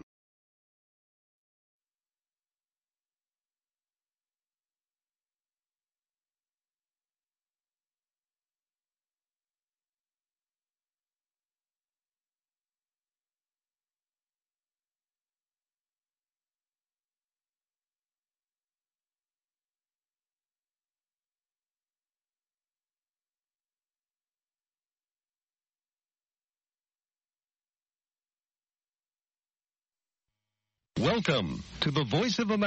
Welcome to the Voice of America.